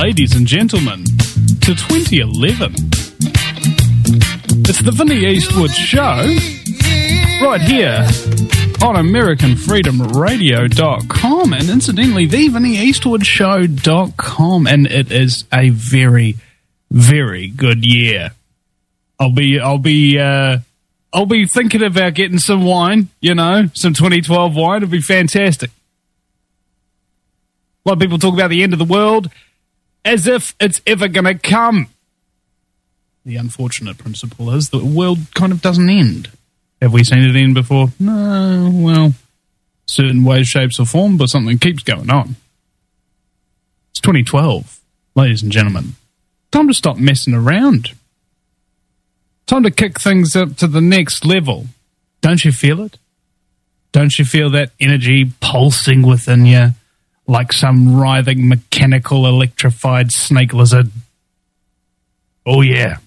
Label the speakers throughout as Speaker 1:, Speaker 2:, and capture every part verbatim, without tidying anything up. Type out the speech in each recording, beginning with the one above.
Speaker 1: ladies and gentlemen, to twenty eleven. It's the Vinnie Eastwood Show, right here on American Freedom Radio dot com, and incidentally, the Vinnie Eastwood Show dot com, and it is a very, very good year. I'll be, I'll be, uh, I'll be thinking about getting some wine, you know, some twenty twelve wine. It'll be fantastic. A lot of people talk about the end of the world as if it's ever going to come. The unfortunate principle is the world kind of doesn't end. Have we seen it end before? No, well, certain ways, shapes, or form, but something keeps going on. It's twenty twelve, ladies and gentlemen. Time to stop messing around. Time to kick things up to the next level. Don't you feel it? Don't you feel that energy pulsing within you like some writhing, mechanical, electrified snake lizard? Oh, yeah.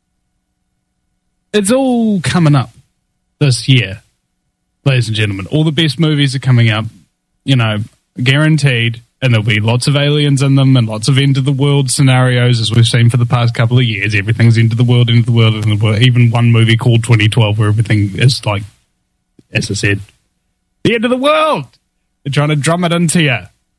Speaker 1: It's all coming up this year, ladies and gentlemen. All the best movies are coming up, you know, guaranteed, and there'll be lots of aliens in them and lots of end-of-the-world scenarios, as we've seen for the past couple of years. Everything's end of the world, end of the world, end of the world. Even one movie called twenty twelve where everything is like, as I said, the end of the world. They're trying to drum it into you.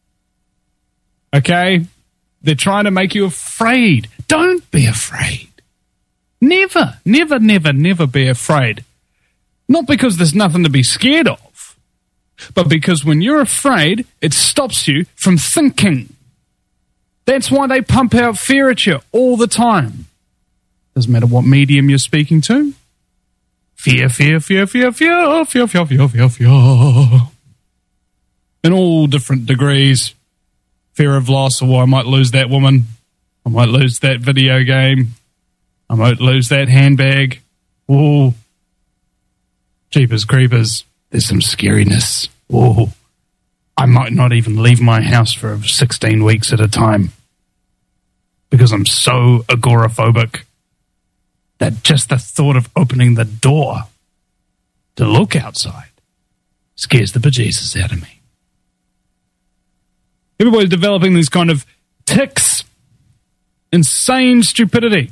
Speaker 1: Okay? They're trying to make you afraid. Don't be afraid. Never, never, never, never be afraid. Not because there's nothing to be scared of, but because when you're afraid, it stops you from thinking. That's why they pump out fear at you all the time. Doesn't matter what medium you're speaking to. Fear, fear, fear, fear, fear, fear, fear, fear, fear, fear. In all different degrees. Fear of loss, or I might lose that woman. I might lose that video game. I might lose that handbag. Ooh. Jeepers creepers. There's some scariness. Ooh. I might not even leave my house for sixteen weeks at a time because I'm so agoraphobic that just the thought of opening the door to look outside scares the bejesus out of me. Everybody's developing these kind of tics, insane stupidity.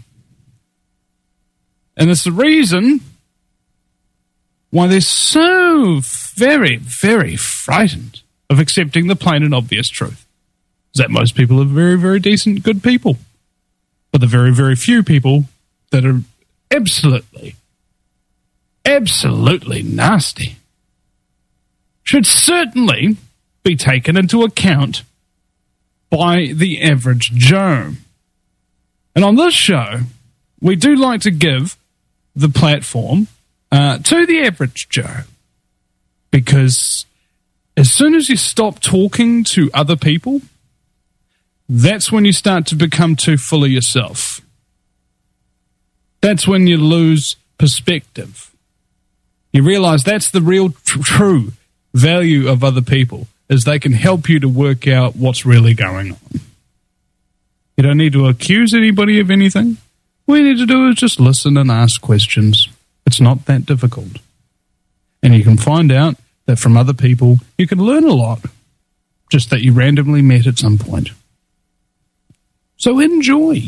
Speaker 1: And it's the reason why they're so very, very frightened of accepting the plain and obvious truth. Is that most people are very, very decent, good people. But the very, very few people that are absolutely, absolutely nasty should certainly be taken into account by the average Joe. And on this show, we do like to give the platform uh, to the average Joe. Because as soon as you stop talking to other people, that's when you start to become too full of yourself. That's when you lose perspective. You realize that's the real tr- true value of other people, is they can help you to work out what's really going on. You don't need to accuse anybody of anything. All you need to do is just listen and ask questions. It's not that difficult. And you can find out that from other people, you can learn a lot, just that you randomly met at some point. So enjoy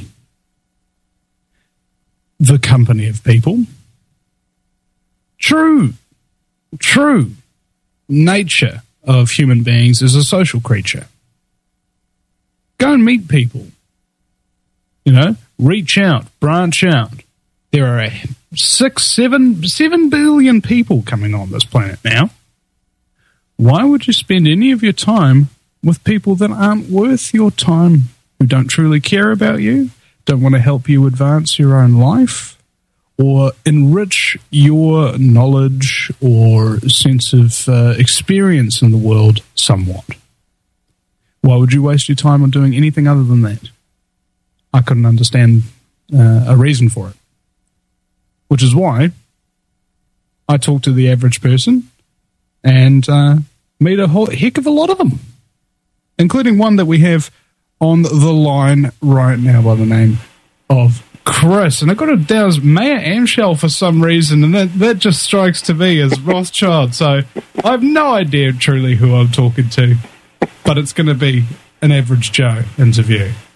Speaker 1: the company of people. True, true nature of human beings is a social creature. Go and meet people. You know, reach out, branch out. There are a six, seven, seven billion people coming on this planet now. Why would you spend any of your time with people that aren't worth your time, who don't truly care about you, don't want to help you advance your own life, or enrich your knowledge or sense of uh, experience in the world somewhat? Why would you waste your time on doing anything other than that? I couldn't understand uh, a reason for it. Which is why I talk to the average person and uh, meet a whole heck of a lot of them, including one that we have on the line right now by the name of Chris. And I've got it down as Mayor Amschel for some reason, and that, that just strikes to me as Rothschild. So I have no idea truly who I'm talking to, but it's going to be an average Joe interview.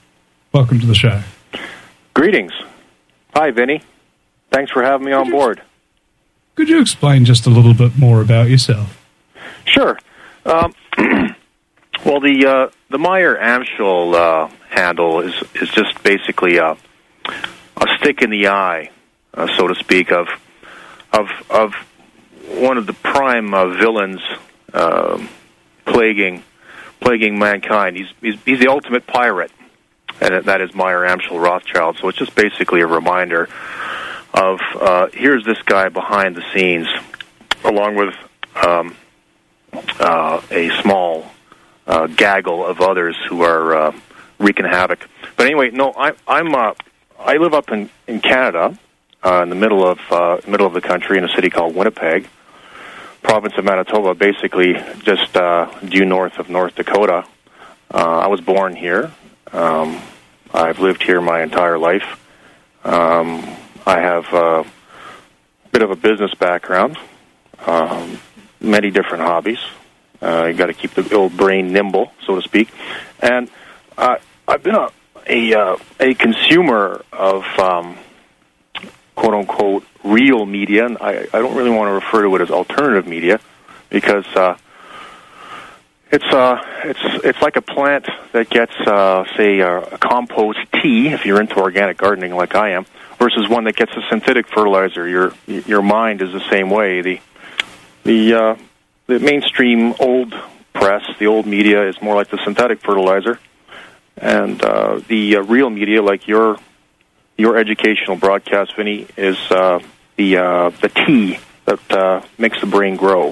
Speaker 1: Welcome to the show.
Speaker 2: Greetings. Hi, Vinny. Thanks for having me on board.
Speaker 1: Could you explain just a little bit more about yourself?
Speaker 2: Sure. Um, well, the uh, the Meyer Amschel uh, handle is is just basically a a stick in the eye, uh, so to speak, of of of one of the prime uh, villains uh, plaguing plaguing mankind. He's, he's he's the ultimate pirate, and that is Meyer Amschel Rothschild. So it's just basically a reminder of uh, here's this guy behind the scenes, along with um, uh, a small uh, gaggle of others who are uh, wreaking havoc. But anyway, no, I, I'm uh, I live up in in Canada, uh, in the middle of uh, middle of the country, in a city called Winnipeg, province of Manitoba, basically just uh, due north of North Dakota. Uh, I was born here. Um, I've lived here my entire life. Um, I have a bit of a business background, um, many different hobbies. Uh, you got to keep the old brain nimble, so to speak. And uh, I've been a a, uh, a consumer of um, quote unquote real media, and I, I don't really want to refer to it as alternative media because uh, it's uh it's it's like a plant that gets uh, say uh, a compost tea if you're into organic gardening like I am, versus one that gets a synthetic fertilizer. Your your mind is the same way. The the uh, the mainstream old press, the old media, is more like the synthetic fertilizer, and uh, the uh, real media, like your your educational broadcast, Vinny, is uh, the uh, the tea that uh, makes the brain grow.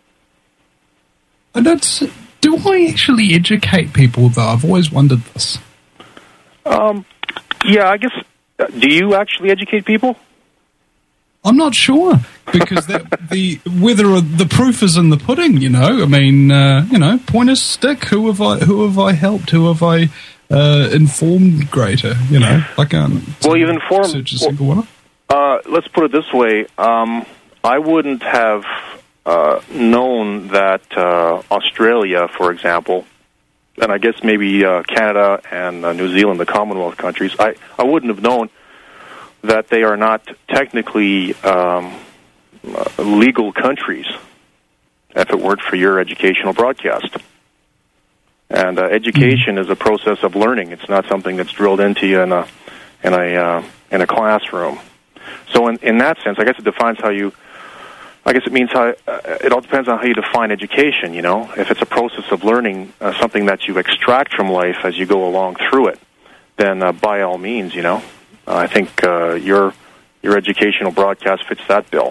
Speaker 1: And that's, do I actually educate people, though? I've always wondered this.
Speaker 2: Um, yeah, I guess. Uh, do you actually educate people?
Speaker 1: I'm not sure, because that, the whether the proof is in the pudding. You know, I mean, uh, you know, point a stick. Who have I? Who have I helped? Who have I uh, informed greater? You know, I can't.
Speaker 2: Well, you've informed.
Speaker 1: Search a single
Speaker 2: well,
Speaker 1: one.
Speaker 2: Uh, let's put it this way. Um, I wouldn't have uh, known that uh, Australia, for example, and I guess maybe uh, Canada and uh, New Zealand, the Commonwealth countries, I, I wouldn't have known that they are not technically um, uh, legal countries if it weren't for your educational broadcast. And uh, education mm-hmm. is a process of learning. It's not something that's drilled into you in a in a uh, in a classroom. So in in that sense, I guess it defines how you. I guess it means how uh, it all depends on how you define education. You know, if it's a process of learning, uh, something that you extract from life as you go along through it, then uh, by all means, you know, uh, I think uh, your your educational broadcast fits that bill.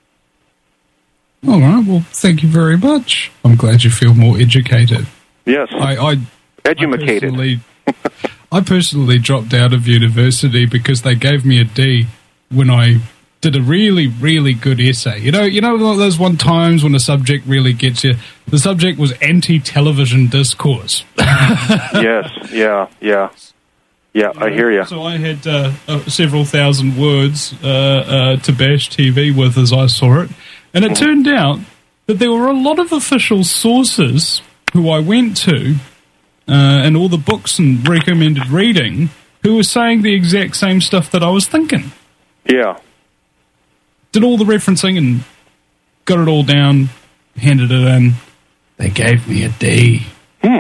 Speaker 1: All right. Well, thank you very much. I'm glad you feel more educated.
Speaker 2: Yes.
Speaker 1: I, I
Speaker 2: educated.
Speaker 1: I personally, I personally dropped out of university because they gave me a D when I did a really, really good essay. You know, you know those one times when a subject really gets you. The subject was anti-television discourse.
Speaker 2: Yes. Yeah. Yeah. Yeah. I hear you.
Speaker 1: So I had uh, uh, several thousand words uh, uh, to bash T V with as I saw it, and it mm-hmm. turned out that there were a lot of official sources who I went to, uh, and all the books and recommended reading, who were saying the exact same stuff that I was thinking.
Speaker 2: Yeah.
Speaker 1: Did all the referencing and got it all down, handed it in. They gave me a D.
Speaker 2: Hmm.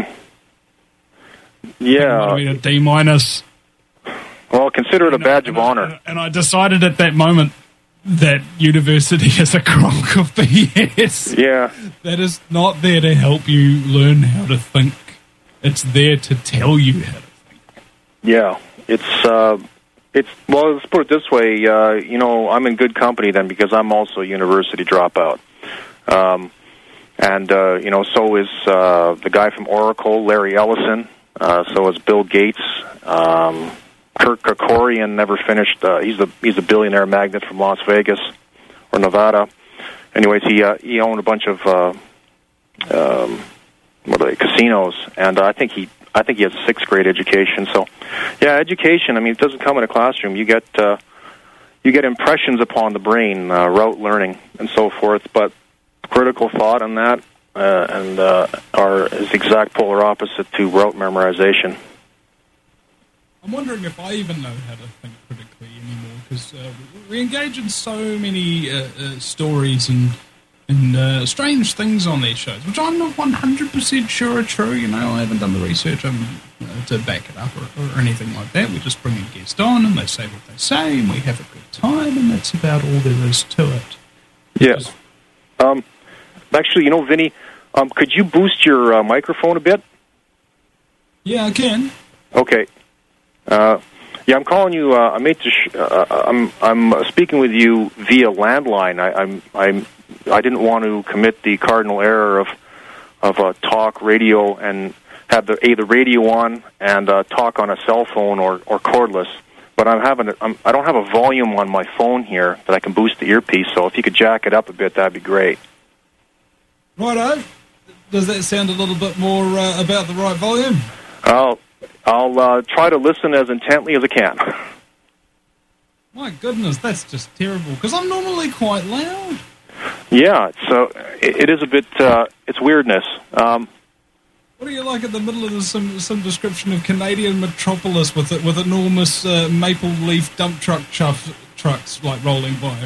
Speaker 2: Yeah.
Speaker 1: I mean, a D minus.
Speaker 2: Well, consider it a badge
Speaker 1: and
Speaker 2: of
Speaker 1: I,
Speaker 2: honor.
Speaker 1: And I decided at that moment that university is a crock of B S.
Speaker 2: Yeah.
Speaker 1: That is not there to help you learn how to think. It's there to tell you how to think.
Speaker 2: Yeah. It's, uh, it's, well, let's put it this way. Uh, you know, I'm in good company then because I'm also a university dropout. Um, and, uh, you know, so is uh, the guy from Oracle, Larry Ellison. Uh, so is Bill Gates. Um, Kirk Kerkorian never finished. Uh, he's the he's a billionaire magnate from Las Vegas or Nevada. Anyways, he uh, he owned a bunch of uh, um, what are they casinos, and uh, I think he I think he has a sixth grade education. So, yeah, education. I mean, it doesn't come in a classroom. You get uh, you get impressions upon the brain, uh, rote learning, and so forth. But critical thought on that uh, and uh, are is the exact polar opposite to rote memorization.
Speaker 1: I'm wondering if I even know how to think critically anymore, because uh, we engage in so many uh, uh, stories and and uh, strange things on these shows, which I'm not one hundred percent sure are true. You know, I haven't done the research um, uh, to back it up or, or anything like that. We just bring a guest on, and they say what they say, and we have a good time, and that's about all there is to it.
Speaker 2: Yes. Um, actually, you know, Vinny, um, could you boost your uh, microphone a bit?
Speaker 1: Yeah, I can.
Speaker 2: Okay. Uh, yeah, I'm calling you. Uh, I made to sh- uh, I'm I'm speaking with you via landline. I, I'm I'm I didn't want to commit the cardinal error of of uh, talk radio and have the a the radio on and uh, talk on a cell phone or, or cordless. But I'm having a, I'm, I don't have a volume on my phone here that I can boost the earpiece. So if you could jack it up a bit, that'd be great.
Speaker 1: Righto. Does that sound a little bit more uh, about the right volume?
Speaker 2: I'll I'll uh, try to listen as intently as I can.
Speaker 1: My goodness, that's just terrible, because I'm normally quite loud.
Speaker 2: Yeah, so it, it is a bit, uh, it's weirdness. Um,
Speaker 1: what are you like at the middle of the, some some description of Canadian metropolis with it, with enormous uh, maple leaf dump truck chuff, trucks like rolling by?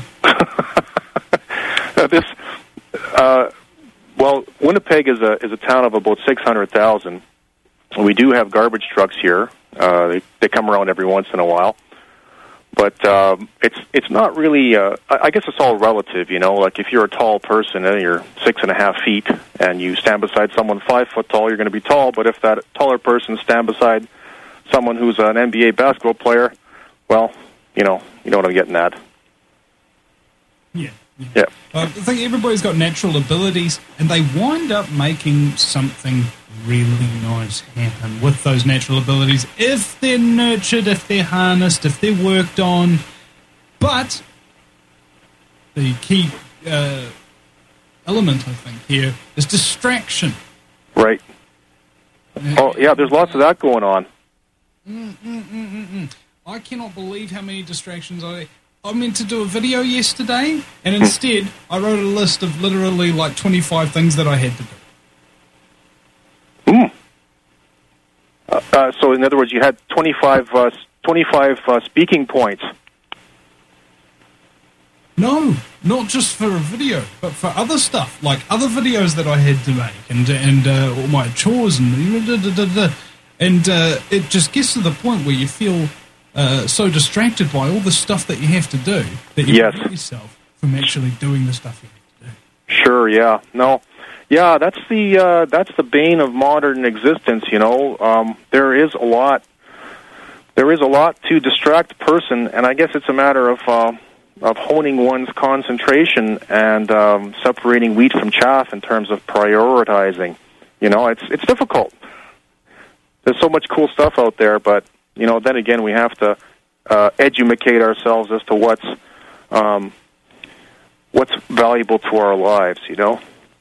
Speaker 2: this, uh, well, Winnipeg is a is a town of about six hundred thousand. We do have garbage trucks here. Uh, they, they come around every once in a while. But um, it's it's not really, uh, I, I guess it's all relative, you know. Like if you're a tall person and you're six and a half feet and you stand beside someone five foot tall, you're going to be tall. But if that taller person stand beside someone who's an N B A basketball player, well, you know, you know what I'm getting at.
Speaker 1: Yeah. Yeah.
Speaker 2: yeah.
Speaker 1: Uh, I think everybody's got natural abilities, and they wind up making something really nice happen with those natural abilities if they're nurtured, if they're harnessed, if they're worked on. But the key uh, element, I think, here is distraction.
Speaker 2: Right. Uh, oh, yeah, there's lots of that going on.
Speaker 1: Mm, mm, mm, mm, mm. I cannot believe how many distractions I... I meant to do a video yesterday, and instead I wrote a list of literally like twenty-five things that I had to do.
Speaker 2: Mm. Uh, uh, so, in other words, you had twenty-five, uh, twenty-five uh, speaking points.
Speaker 1: No, not just for a video, but for other stuff, like other videos that I had to make, and and uh, all my chores, and da, da, da, da. and uh, it just gets to the point where you feel uh, so distracted by all the stuff that you have to do that you
Speaker 2: yes.
Speaker 1: prevent yourself from actually doing the stuff you have to do.
Speaker 2: Sure, yeah, no. Yeah, that's the uh, that's the bane of modern existence. You know, um, there is a lot, there is a lot to distract a person, and I guess it's a matter of uh, of honing one's concentration and um, separating wheat from chaff in terms of prioritizing. You know, it's it's difficult. There's so much cool stuff out there, but you know, then again, we have to uh, educate ourselves as to what's um, what's valuable to our lives. You know.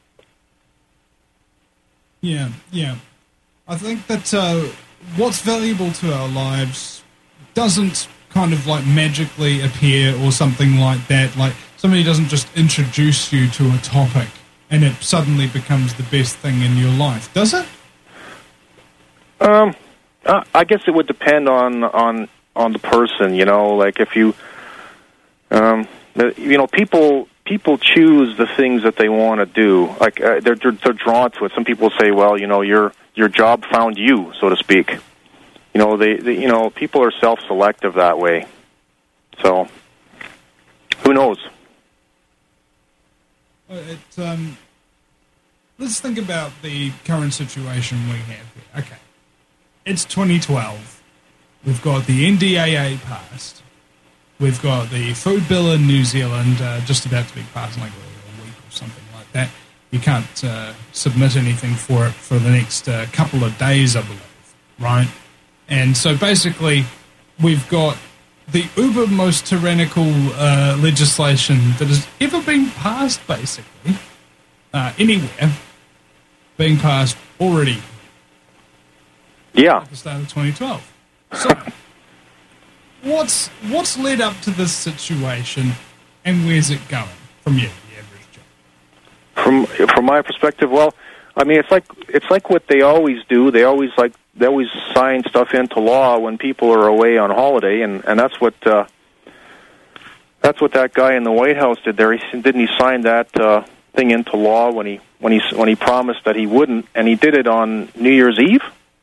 Speaker 1: Yeah, yeah. I think that uh, what's valuable to our lives doesn't kind of like magically appear or something like that. Like somebody doesn't just introduce you to a topic and it suddenly becomes the best thing in your life, does it?
Speaker 2: Um, uh, I guess it would depend on on on the person. You know, like if you, um, you know, people. People choose the things that they want to do. Like uh, they're, they're they're drawn to it. Some people say, "Well, you know, your your job found you," so to speak. You know, they, they you know, people are self-selective that way. So, who knows?
Speaker 1: It, um, let's think about the current situation we have here. Okay, it's twenty twelve. We've got the N D A A passed. We've got the food bill in New Zealand uh, just about to be passed in like a week or something like that. You can't uh, submit anything for it for the next uh, couple of days, I believe, right? And so basically, we've got the uber most tyrannical uh, legislation that has ever been passed, basically, uh, anywhere, being passed already.
Speaker 2: Yeah.
Speaker 1: At the start of twenty twelve. So... What's what's led up to this situation, and where's it going from you, the average Joe?
Speaker 2: From from my perspective, well, I mean, it's like it's like what they always do. They always like they always sign stuff into law when people are away on holiday, and and that's what uh, that's what that guy in the White House did there. He didn't he sign that uh, thing into law when he when he when he promised that he wouldn't, and he did it on New Year's Eve.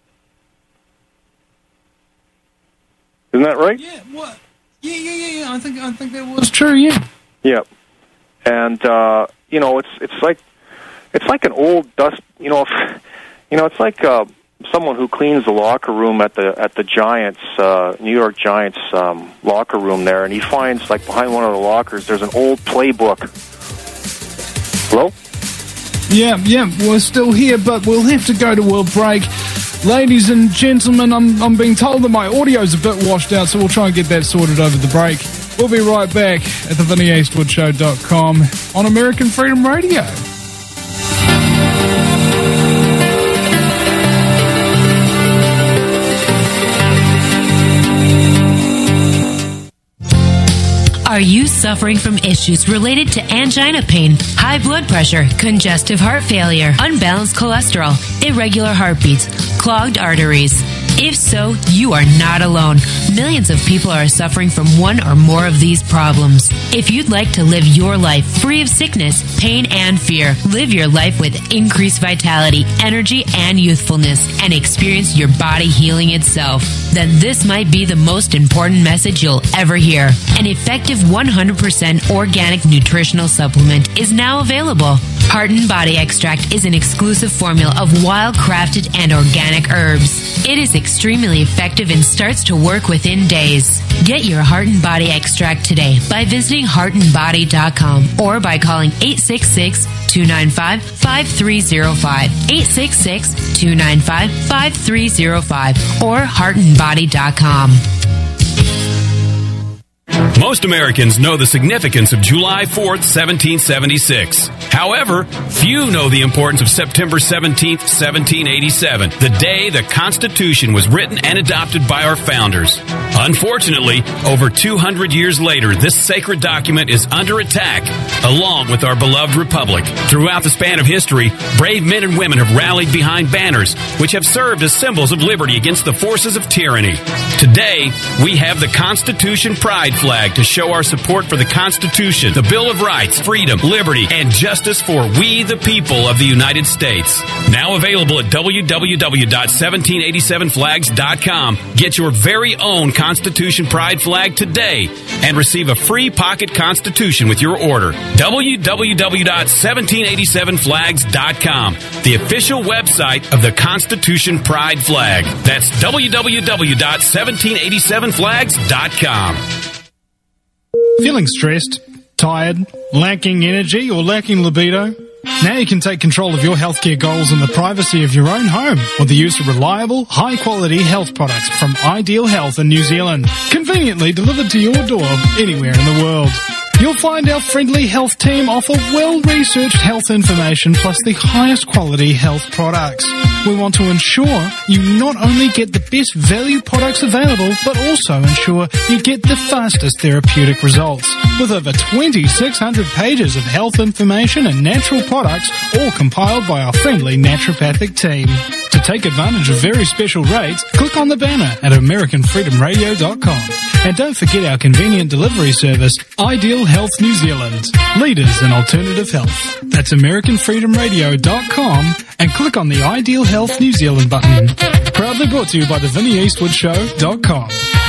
Speaker 2: Isn't that right?
Speaker 1: Yeah. What? Yeah, yeah, yeah, yeah. I think I think that was true. Yeah.
Speaker 2: Yeah. And uh, you know, it's it's like it's like an old dust. You know, if, you know, it's like uh, someone who cleans the locker room at the at the Giants, uh, New York Giants um, locker room there, and he finds like behind one of the lockers there's an old playbook. Hello?
Speaker 1: Yeah, yeah. We're still here, but we'll have to go to a break. Ladies and gentlemen, I'm I'm being told that my audio's a bit washed out, so we'll try and get that sorted over the break. We'll be right back at the Vinnie Eastwood Show dot com on American Freedom Radio.
Speaker 3: Are you suffering from issues related to angina pain, high blood pressure, congestive heart failure, unbalanced cholesterol, irregular heartbeats, clogged arteries? If so, you are not alone. Millions of people are suffering from one or more of these problems. If you'd like to live your life free of sickness, pain, and fear, live your life with increased vitality, energy, and youthfulness, and experience your body healing itself, then this might be the most important message you'll ever hear. An effective one hundred percent organic nutritional supplement is now available. Heart and Body Extract is an exclusive formula of wild-crafted and organic herbs. It is extremely effective and starts to work within days. Get your Heart and Body Extract today by visiting heart and body dot com or by calling eight six six, two nine five, five three zero five, eight six six, two nine five, five three zero five, or heart and body dot com.
Speaker 4: Most Americans know the significance of July fourth, seventeen seventy-six. However, few know the importance of September seventeenth, seventeen eighty-seven, the day the Constitution was written and adopted by our founders. Unfortunately, over two hundred years later, this sacred document is under attack, along with our beloved republic. Throughout the span of history, brave men and women have rallied behind banners, which have served as symbols of liberty against the forces of tyranny. Today, we have the Constitution Pride flag to show our support for the Constitution, the Bill of Rights, freedom, liberty, and justice for we the people of the United States. Now available at w w w dot seventeen eighty-seven flags dot com. Get your very own Constitution Pride flag today and receive a free pocket Constitution with your order. w w w dot seventeen eighty-seven flags dot com, the official website of the Constitution Pride flag. That's w w w dot seventeen eighty-seven flags dot com.
Speaker 1: Feeling stressed, tired, lacking energy, or lacking libido? Now you can take control of your healthcare goals in the privacy of your own home with the use of reliable, high-quality health products from Ideal Health in New Zealand, conveniently delivered to your door anywhere in the world. You'll find our friendly health team offer well-researched health information plus the highest quality health products. We want to ensure you not only get the best value products available, but also ensure you get the fastest therapeutic results. With over twenty-six hundred pages of health information and natural products, all compiled by our friendly naturopathic team. To take advantage of very special rates, click on the banner at American Freedom Radio dot com. And don't forget our convenient delivery service, Ideal Health New Zealand, leaders in alternative health. That's American Freedom Radio dot com and click on the Ideal Health New Zealand button. Proudly brought to you by the Vinnie Eastwood Show dot com.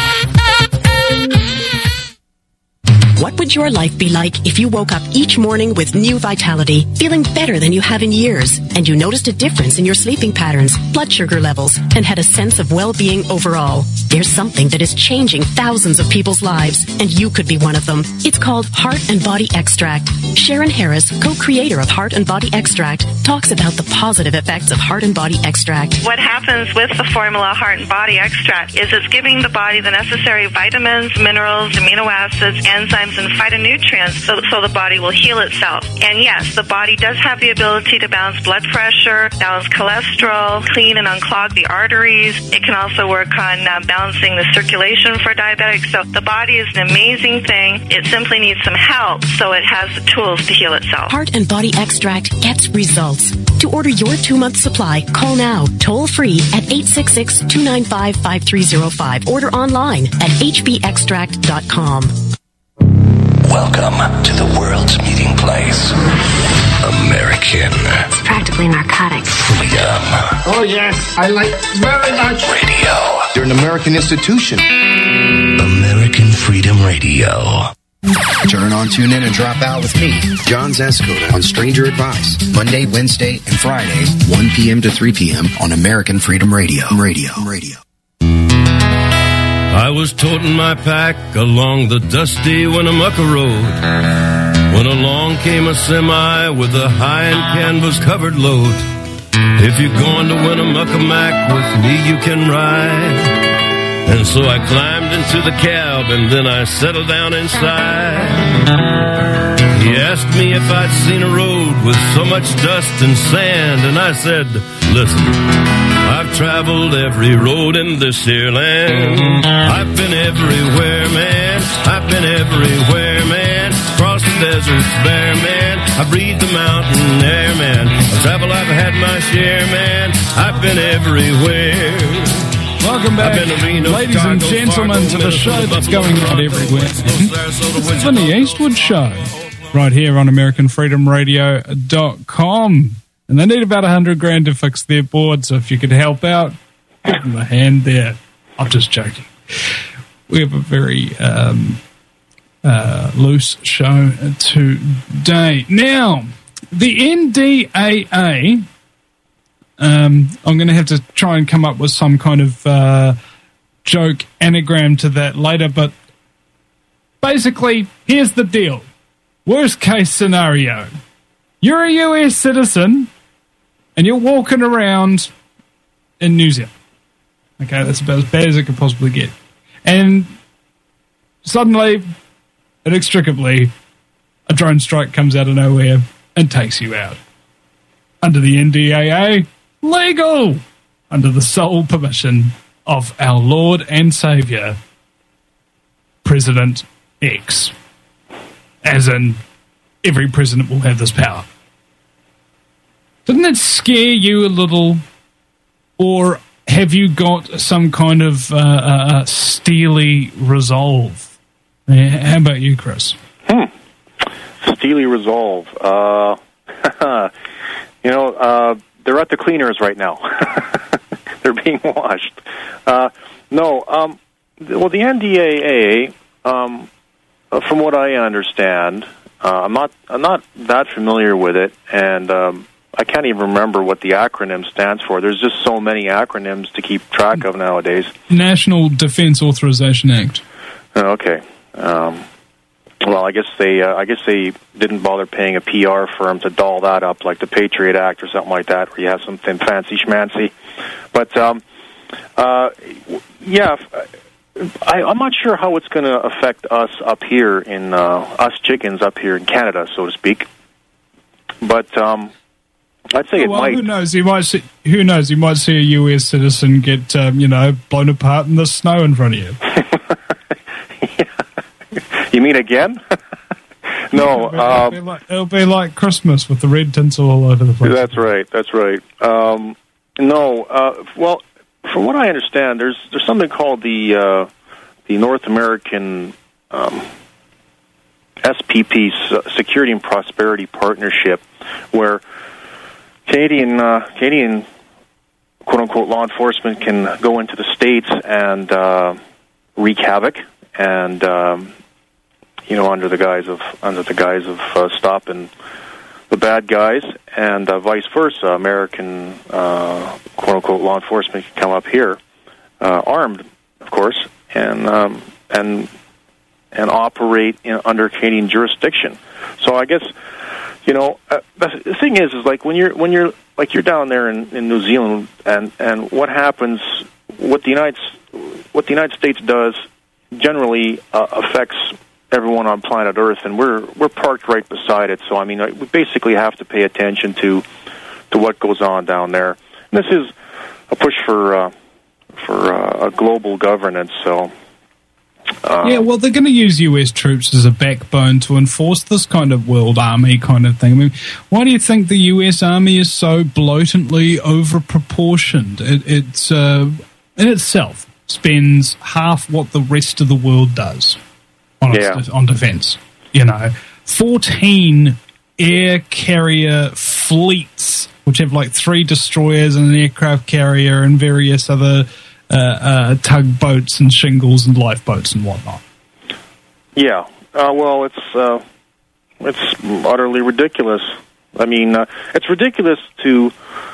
Speaker 5: What would your life be like if you woke up each morning with new vitality, feeling better than you have in years, and you noticed a difference in your sleeping patterns, blood sugar levels, and had a sense of well-being overall? There's something that is changing thousands of people's lives, and you could be one of them. It's called Heart and Body Extract. Sharon Harris, co-creator of Heart and Body Extract, talks about the positive effects of Heart and Body Extract.
Speaker 6: What happens with the formula Heart and Body Extract is it's giving the body the necessary vitamins, minerals, amino acids, enzymes, and phytonutrients so, so the body will heal itself. And yes, the body does have the ability to balance blood pressure, balance cholesterol, clean and unclog the arteries. It can also work on uh, balancing the circulation for diabetics. So the body is an amazing thing. It simply needs some help. So it has the tools tools to heal itself.
Speaker 5: Heart and Body Extract gets results. To order your two-month supply, call now, toll-free at eight six six, two nine five, five three zero five. Order online at h b extract dot com.
Speaker 7: Welcome to the world's meeting place. American.
Speaker 8: It's practically narcotic.
Speaker 7: Freedom.
Speaker 9: Oh, yes. I like very much.
Speaker 7: Radio.
Speaker 9: You're an American institution.
Speaker 7: American Freedom Radio.
Speaker 10: Turn on, tune in, and drop out with me, John Zascoda, on Stranger Advice, Monday, Wednesday, and Friday, one p.m. to three p.m. on American Freedom Radio. Radio. Radio.
Speaker 11: I was toting my pack along the dusty Winnemucca Road when along came a semi with a high and canvas-covered load. If you're going to Winnemucca Mac with me, you can ride. And so I climbed into the cab and then I settled down inside. He asked me if I'd seen a road with so much dust and sand, and I said, listen, I've traveled every road in this here land. I've been everywhere, man. I've been everywhere, man. Across the deserts bare, man. I breathe the mountain air, man. I've traveled, I've had my share, man. I've been everywhere.
Speaker 1: Welcome back, ladies and gentlemen, to the show that's going on everywhere. This is the Eastwood Show, right here on American Freedom Radio dot com. And they need about a hundred grand to fix their board, so if you could help out, give them a hand there. I'm just joking. We have a very um, uh, loose show today. Now, the N D A A... Um, I'm going to have to try and come up with some kind of uh, joke anagram to that later, but basically, here's the deal. Worst case scenario. You're a U S citizen, and you're walking around in New Zealand. Okay, that's about as bad as it could possibly get. And suddenly, inextricably, a drone strike comes out of nowhere and takes you out. Under the N D A A, legal, under the sole permission of our Lord and Saviour, President X. As in, every president will have this power. Didn't it scare you a little? Or have you got some kind of uh, uh, steely resolve? How about you, Chris?
Speaker 2: Hmm. Steely resolve. Uh, you know, uh, they're at the cleaners right now. They're being washed. Uh, no, um, well, the N D A A, um, from what I understand, uh, I'm not I'm not that familiar with it, and um, I can't even remember what the acronym stands for. There's just so many acronyms to keep track of nowadays.
Speaker 1: National Defense Authorization Act.
Speaker 2: Okay. Um, well, I guess they uh, I guess they didn't bother paying a P R firm to doll that up like the Patriot Act or something like that, where you have something fancy schmancy. But um, uh, yeah, I, I'm not sure how it's going to affect us up here in uh, us chickens up here in Canada, so to speak. But um, I'd say
Speaker 1: oh,
Speaker 2: it
Speaker 1: well,
Speaker 2: might.
Speaker 1: Who knows? You might see. Who knows? You might see a U S citizen get um, you know blown apart in the snow in front of you.
Speaker 2: You mean again? No.
Speaker 1: It'll be,
Speaker 2: um,
Speaker 1: it'll, be like, it'll be like Christmas with the red tinsel all over the place.
Speaker 2: That's right. That's right. Um, no. Uh, well, from what I understand, there's there's something called the uh, the North American um, S P P, Security and Prosperity Partnership, where Canadian uh, Canadian quote unquote law enforcement can go into the States and uh, wreak havoc and. Um, You know, under the guise of under the guise of uh, stopping the bad guys, and uh, vice versa. American uh, quote unquote law enforcement can come up here, uh, armed, of course, and um, and and operate in, under Canadian jurisdiction. So I guess you know uh, the thing is, is like when you're when you're like you're down there in, in New Zealand, and, and what happens, what the United what the United States does generally uh, affects everyone on planet Earth, and we're we're parked right beside it. So I mean, we basically have to pay attention to to what goes on down there. And this is a push for uh, for uh, a global governance. So Uh,
Speaker 1: yeah, well, they're going to use U S troops as a backbone to enforce this kind of world army kind of thing. I mean, why do you think the U S Army is so blatantly over-proportioned? It, it's, uh, in itself, spends half what the rest of the world does on,
Speaker 2: yeah.
Speaker 1: its, on defense. You know, fourteen air carrier fleets, which have like three destroyers and an aircraft carrier and various other uh, uh, tugboats and shingles and lifeboats and whatnot.
Speaker 2: Yeah, uh, well, it's uh, it's utterly ridiculous. I mean, uh, it's ridiculous to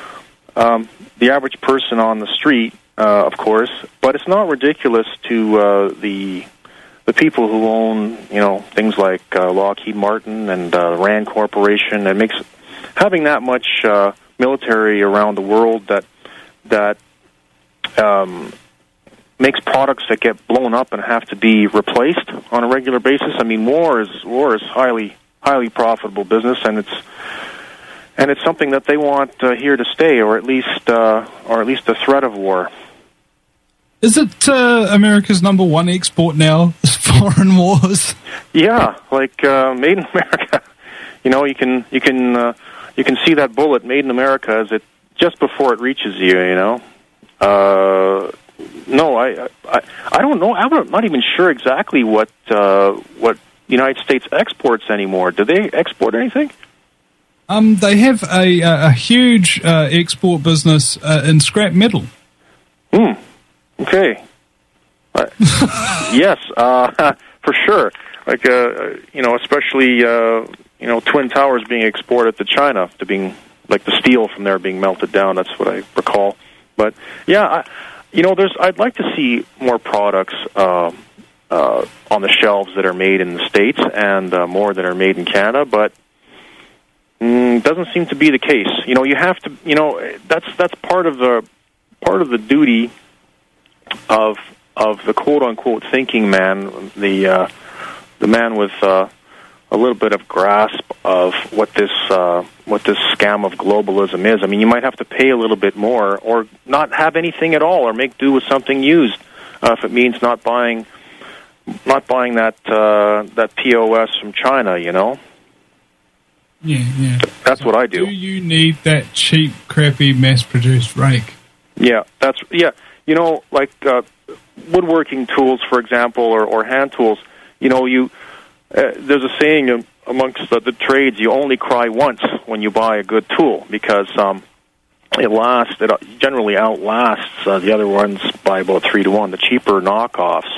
Speaker 2: um, the average person on the street, uh, of course, but it's not ridiculous to uh, the the people who own, you know, things like uh, Lockheed Martin and uh, Rand Corporation. It makes having that much uh, military around the world that that um, makes products that get blown up and have to be replaced on a regular basis. I mean, war is war is highly highly profitable business, and it's and it's something that they want uh, here to stay, or at least uh, or at least the threat of war.
Speaker 1: Is it uh, America's number one export now? Foreign wars.
Speaker 2: Yeah, like uh, made in America. You know, you can you can uh, you can see that bullet made in America as it just before it reaches you. You know. Uh, no, I, I I don't know. I'm not even sure exactly what uh, what the United States exports anymore. Do they export anything?
Speaker 1: Um, they have a a huge uh, export business uh, in scrap metal.
Speaker 2: Hmm. Okay. Uh, yes, uh, for sure. Like, uh, you know, especially, uh, you know, Twin Towers being exported to China, to being, like, the steel from there being melted down. That's what I recall. But, yeah, I, you know, there's. I'd like to see more products uh, uh, on the shelves that are made in the States and uh, more that are made in Canada, but mm, doesn't seem to be the case. You know, you have to, you know, that's that's part of the part of the duty of of the quote unquote thinking man, the uh, the man with uh, a little bit of grasp of what this uh, what this scam of globalism is. I mean, you might have to pay a little bit more, or not have anything at all, or make do with something used uh, if it means not buying not buying that uh, that P O S from China. You know.
Speaker 1: Yeah, yeah.
Speaker 2: That's
Speaker 1: so
Speaker 2: what I do.
Speaker 1: Do you need that cheap, crappy, mass-produced rake?
Speaker 2: Yeah, that's yeah. You know, like uh, woodworking tools, for example, or, or hand tools. You know, you uh, there's a saying amongst the, the trades: you only cry once when you buy a good tool, because um, it lasts. It generally outlasts uh, the other ones by about three to one. The cheaper knockoffs.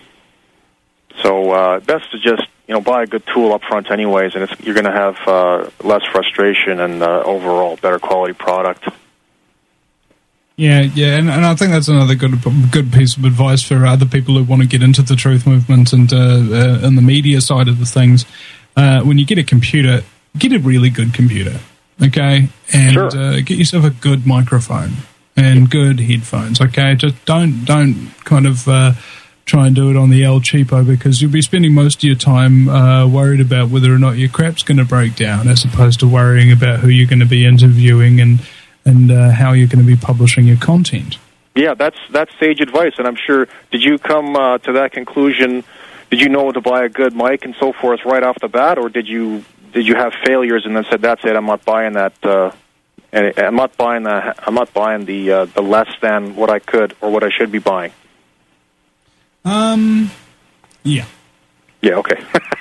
Speaker 2: So uh, best to just you know buy a good tool up front, anyways, and it's, you're going to have uh, less frustration and uh, overall better quality product.
Speaker 1: Yeah, yeah, and, and I think that's another good good piece of advice for other people who want to get into the truth movement and uh, uh, and the media side of the things. Uh, when you get a computer, get a really good computer, okay, and
Speaker 2: sure.
Speaker 1: uh, get yourself a good microphone and good headphones, okay. Just don't don't kind of uh, try and do it on the El Cheapo, because you'll be spending most of your time uh, worried about whether or not your crap's going to break down, as opposed to worrying about who you're going to be interviewing and. and uh, how you're going to be publishing your content.
Speaker 2: Yeah, that's that's sage advice, and I'm sure, did you come uh, to that conclusion, did you know to buy a good mic and so forth right off the bat, or did you did you have failures and then said, that's it, I'm not buying that, uh, and I'm not buying the, I'm not buying the, uh, the less than what I could or what I should be buying?
Speaker 1: Um, yeah.
Speaker 2: Yeah, okay.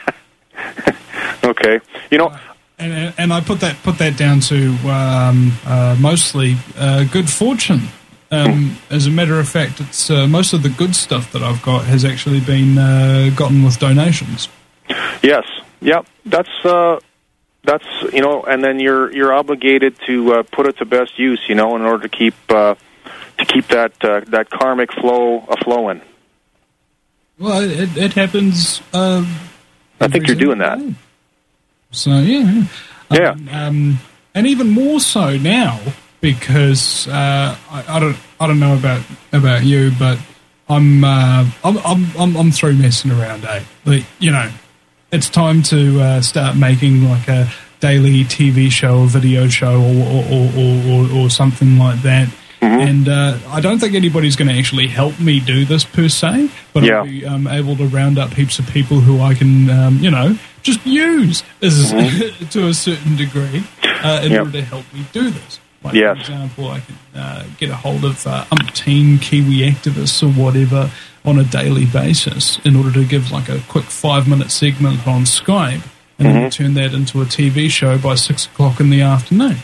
Speaker 2: Okay. You know...
Speaker 1: And and I put that put that down to um, uh, mostly uh, good fortune. Um, as a matter of fact, it's uh, most of the good stuff that I've got has actually been uh, gotten with donations.
Speaker 2: Yes, yeah, that's uh, that's you know, and then you're you're obligated to uh, put it to best use, you know, in order to keep uh, to keep that uh, that karmic flow a flowing.
Speaker 1: Well, it, it happens. Uh,
Speaker 2: I think you're doing that.
Speaker 1: Day. So yeah,
Speaker 2: yeah,
Speaker 1: um, um, and even more so now, because uh, I, I don't, I don't know about about you, but I'm, uh, I'm, I'm, I'm, I'm through messing around, eh? Like, you know, it's time to uh, start making like a daily T V show or video show or or, or, or, or something like that. And uh, I don't think anybody's going to actually help me do this per se, but
Speaker 2: Yeah.
Speaker 1: I'll be um, able to round up heaps of people who I can, um, you know, just use as, to a certain degree uh, in
Speaker 2: Yep.
Speaker 1: order to help me do this. Like,
Speaker 2: Yes.
Speaker 1: for example, I can uh, get a hold of uh, umpteen Kiwi activists or whatever on a daily basis in order to give like a quick five-minute segment on Skype and then turn that into a T V show by six o'clock in the afternoon.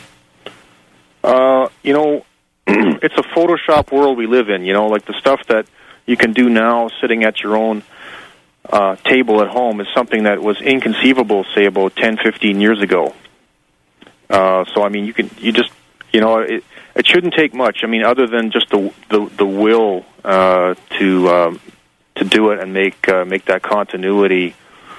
Speaker 2: Uh, you know, it's a Photoshop world we live in, you know, like the stuff that you can do now sitting at your own uh, table at home is something that was inconceivable, say, about ten, fifteen years ago. Uh, so, I mean, you can, you just, you know, it, it shouldn't take much. I mean, other than just the the, the will uh, to um, to do it and make uh, make that continuity,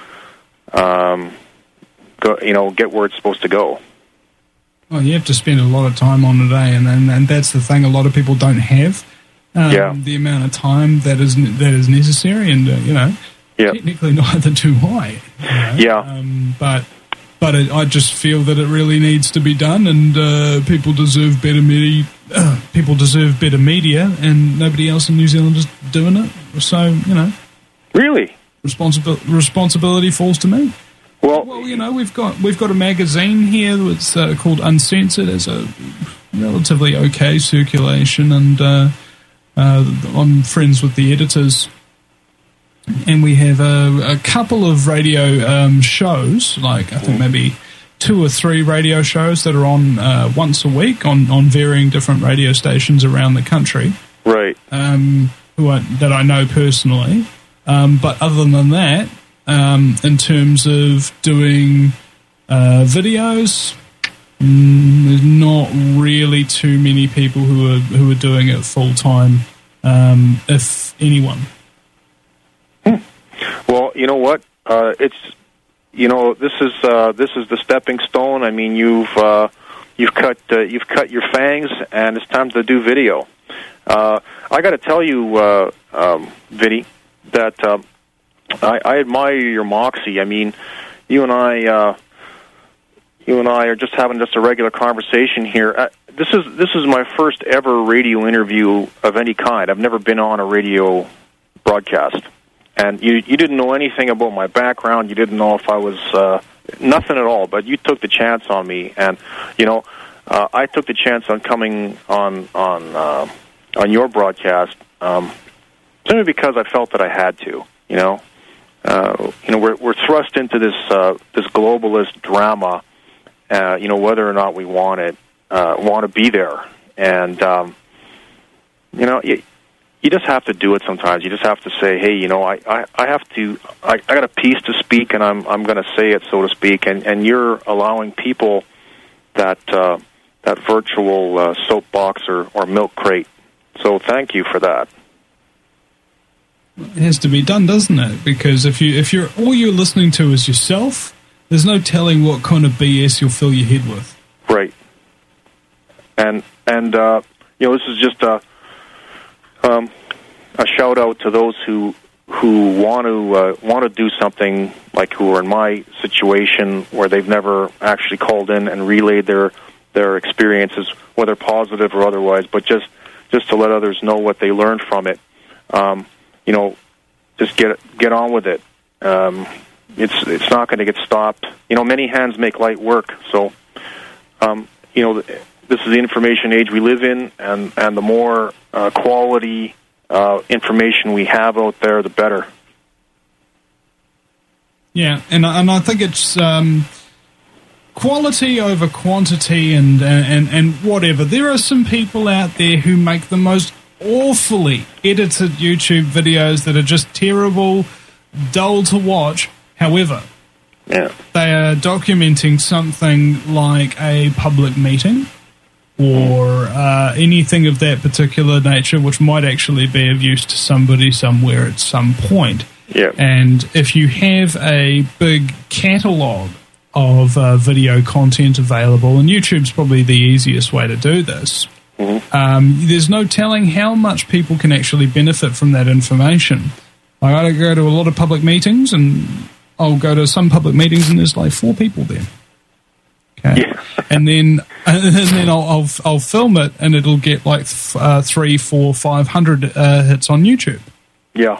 Speaker 2: um, go, you know, get where it's supposed to go.
Speaker 1: Well, you have to spend a lot of time on it, eh? And, and and that's the thing. A lot of people don't have um,
Speaker 2: Yeah.
Speaker 1: the amount of time that is that is necessary, and uh, you know,
Speaker 2: Yeah.
Speaker 1: technically neither do I. you know?
Speaker 2: Yeah.
Speaker 1: Um, but but it, I just feel that it really needs to be done, and uh, people deserve better media. Uh, people deserve better media, and nobody else in New Zealand is doing it. So you know,
Speaker 2: Really?
Speaker 1: responsibility responsibility falls to me.
Speaker 2: Well,
Speaker 1: Well, you know, we've got we've got a magazine here that's uh, called Uncensored. It's a relatively okay circulation, and uh, uh, I'm friends with the editors. And we have a, a couple of radio um, shows, like I think maybe two or three radio shows that are on uh, once a week on, on varying different radio stations around the country.
Speaker 2: Right.
Speaker 1: Um, who I, that I know personally. Um, but other than that, um, in terms of doing uh, videos, mm, there's not really too many people who are who are doing it full time, um, if anyone.
Speaker 2: Well, you know what? Uh, it's you know this is uh, this is the stepping stone. I mean, you've uh, you've cut uh, you've cut your fangs, and it's time to do video. Uh, I got to tell you, uh, um, Vinny, that uh, I, I admire your moxie. I mean, you and I, uh, you and I are just having just a regular conversation here. Uh, this is this is my first ever radio interview of any kind. I've never been on a radio broadcast. And you you didn't know anything about my background. You didn't know if I was uh, nothing at all. But you took the chance on me, and you know uh, I took the chance on coming on on uh, on your broadcast um, simply because I felt that I had to. You know, uh, you know we're we're thrust into this uh, this globalist drama. Uh, you know whether or not we want it, uh, want to be there, and um, you know. It, You just have to do it sometimes. You just have to say, "Hey, you know, I, I, I have to. I, I got a piece to speak, and I'm I'm going to say it, so to speak." And and you're allowing people that uh, that virtual uh, soapbox or, or milk crate. So thank you for that.
Speaker 1: It has to be done, doesn't it? Because if you if you're all you're listening to is yourself, there's no telling what kind of B S you'll fill your head with.
Speaker 2: Right. And and uh, you know, this is just a. Um, a shout out to those who who want to uh, want to do something, like who are in my situation where they've never actually called in and relayed their their experiences, whether positive or otherwise, but just just to let others know what they learned from it. Um, you know, just get get on with it. Um, it's it's not going to get stopped. You know, many hands make light work. So, um, you know. This is the information age we live in, and, and the more uh, quality uh, information we have out there, the better.
Speaker 1: Yeah, and and I think it's um, quality over quantity, and, and and whatever. There are some people out there who make the most awfully edited YouTube videos that are just terrible, dull to watch. However,
Speaker 2: yeah,
Speaker 1: they are documenting something like a public meeting, or uh, anything of that particular nature, which might actually be of use to somebody somewhere at some point.
Speaker 2: Yeah.
Speaker 1: And if you have a big catalogue of uh, video content available, and YouTube's probably the easiest way to do this,
Speaker 2: mm-hmm.
Speaker 1: um, there's no telling how much people can actually benefit from that information. I gotta go to a lot of public meetings, and I'll go to some public meetings, and there's like four people there. Okay.
Speaker 2: Yeah.
Speaker 1: And then and then I'll, I'll I'll film it, and it'll get like uh, three, four, five hundred uh, hits on YouTube.
Speaker 2: Yeah.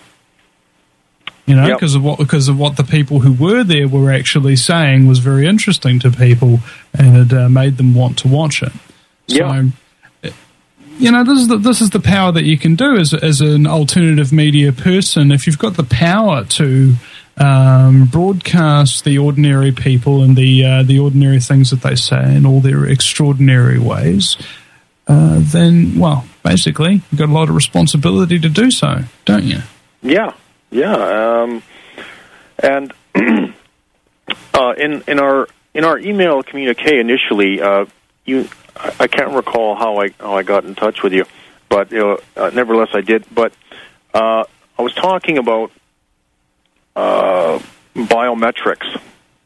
Speaker 1: You know,
Speaker 2: Yep.
Speaker 1: because of what because of what the people who were there were actually saying was very interesting to people, and it uh, made them want to watch it. So,
Speaker 2: Yeah.
Speaker 1: you know, this is the, this is the power that you can do as as an alternative media person. If you've got the power to um, broadcast the ordinary people and the uh, the ordinary things that they say in all their extraordinary ways, uh, then, well, basically, you've got a lot of responsibility to do so, don't you?
Speaker 2: Yeah. Yeah. Um, and uh, in in our in our email communique initially, uh, you I, I can't recall how I how I got in touch with you, but uh, uh, nevertheless I did. But uh, I was talking about uh, biometrics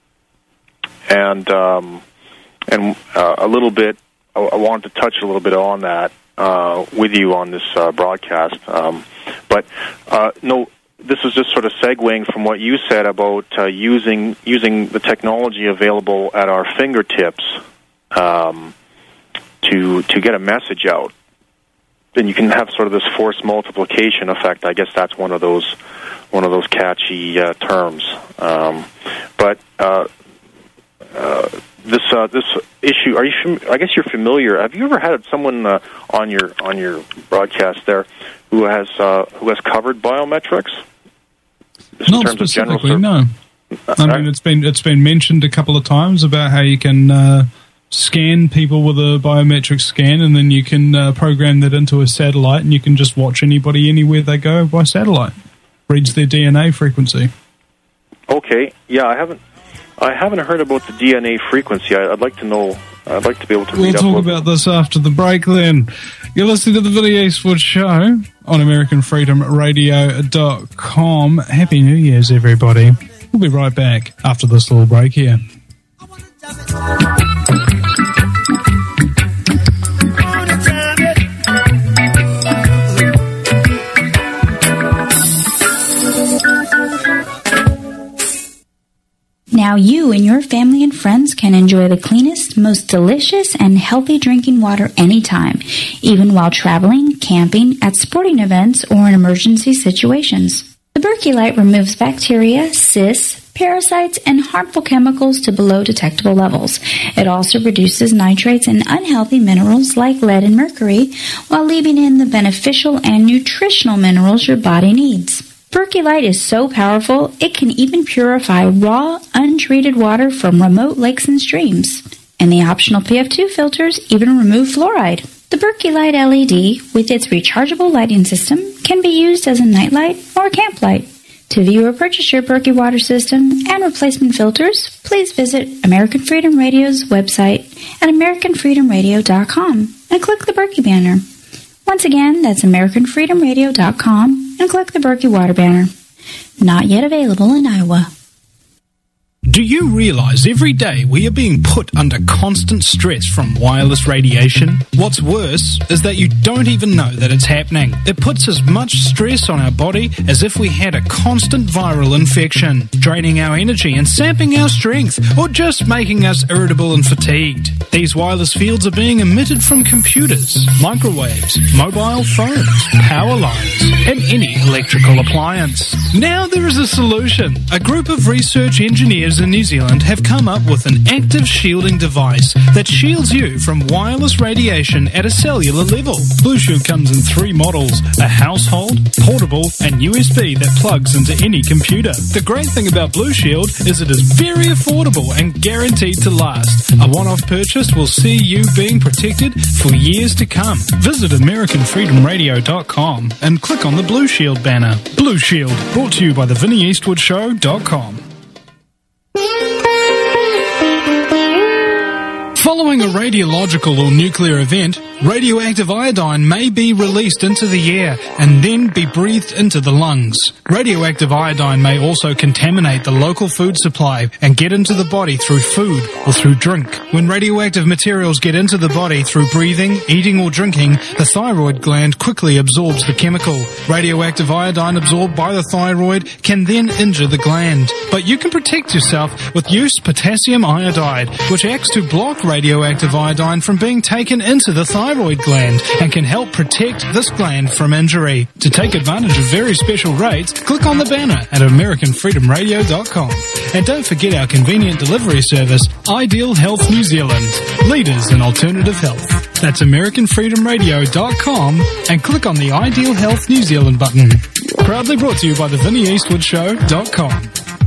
Speaker 2: and um, and uh, a little bit. I, I wanted to touch a little bit on that uh, with you on this uh, broadcast, um, but uh, no. This is just sort of segueing from what you said about uh, using using the technology available at our fingertips um, to to get a message out. Then you can have sort of this force multiplication effect. I guess that's one of those one of those catchy uh, terms. Um, but uh, uh, this uh, this issue, are you? Fam- I guess you're familiar. Have you ever had someone uh, on your on your broadcast there who has uh, who has covered biometrics? Just
Speaker 1: Not specifically, no. I mean, it's been it's been mentioned a couple of times about how you can uh, scan people with a biometric scan, and then you can uh, program that into a satellite, and you can just watch anybody anywhere they go by satellite. Reads their D N A frequency.
Speaker 2: Okay, yeah, I haven't I haven't heard about the D N A frequency. I, I'd like to know. I'd like to be able to
Speaker 1: we'll
Speaker 2: read up.
Speaker 1: We'll talk about this after the break then. You're listening to the Vinnie Eastwood Show on American Freedom Radio dot com. Happy New Year's, everybody. We'll be right back after this little break here.
Speaker 12: Now you and your family and friends can enjoy the cleanest, most delicious, and healthy drinking water anytime, even while traveling, camping, at sporting events, or in emergency situations. The Berkey Light removes bacteria, cysts, parasites, and harmful chemicals to below detectable levels. It also reduces nitrates and unhealthy minerals like lead and mercury, while leaving in the beneficial and nutritional minerals your body needs. Berkey Light is so powerful, it can even purify raw, untreated water from remote lakes and streams. And the optional P F two filters even remove fluoride. The Berkey Light L E D, with its rechargeable lighting system, can be used as a nightlight or camp light. To view or purchase your Berkey water system and replacement filters, please visit American Freedom Radio's website at American Freedom Radio dot com and click the Berkey banner. Once again, that's American Freedom Radio dot com and click the Berkey Water banner. Not yet available in Iowa.
Speaker 1: Do you realize every day we are being put under constant stress from wireless radiation? What's worse is that you don't even know that it's happening. It puts as much stress on our body as if we had a constant viral infection, draining our energy and sapping our strength, or just making us irritable and fatigued. These wireless fields are being emitted from computers, microwaves, mobile phones, power lines, and any electrical appliance. Now there is a solution. A group of research engineers in New Zealand have come up with an active shielding device that shields you from wireless radiation at a cellular level. Blue Shield comes in three models: a household, portable, and U S B that plugs into any computer. The great thing about Blue Shield is it is very affordable and guaranteed to last. A one-off purchase will see you being protected for years to come. Visit American Freedom Radio dot com and click on the Blue Shield banner. Blue Shield, brought to you by the Vinnie Eastwood Show dot com. Following a radiological or nuclear event, radioactive iodine may be released into the air and then be breathed into the lungs. Radioactive iodine may also contaminate the local food supply and get into the body through food or through drink. When radioactive materials get into the body through breathing, eating or drinking, the thyroid gland quickly absorbs the chemical. Radioactive iodine absorbed by the thyroid can then injure the gland. But you can protect yourself with use potassium iodide, which acts to block radioactive iodine from being taken into the thyroid gland and can help protect this gland from injury. To take advantage of very special rates, click on the banner at American Freedom Radio dot com. And don't forget our convenient delivery service, Ideal Health New Zealand, leaders in alternative health. That's American Freedom Radio dot com and click on the Ideal Health New Zealand button. Proudly brought to you by the Vinnie Eastwood Show dot com.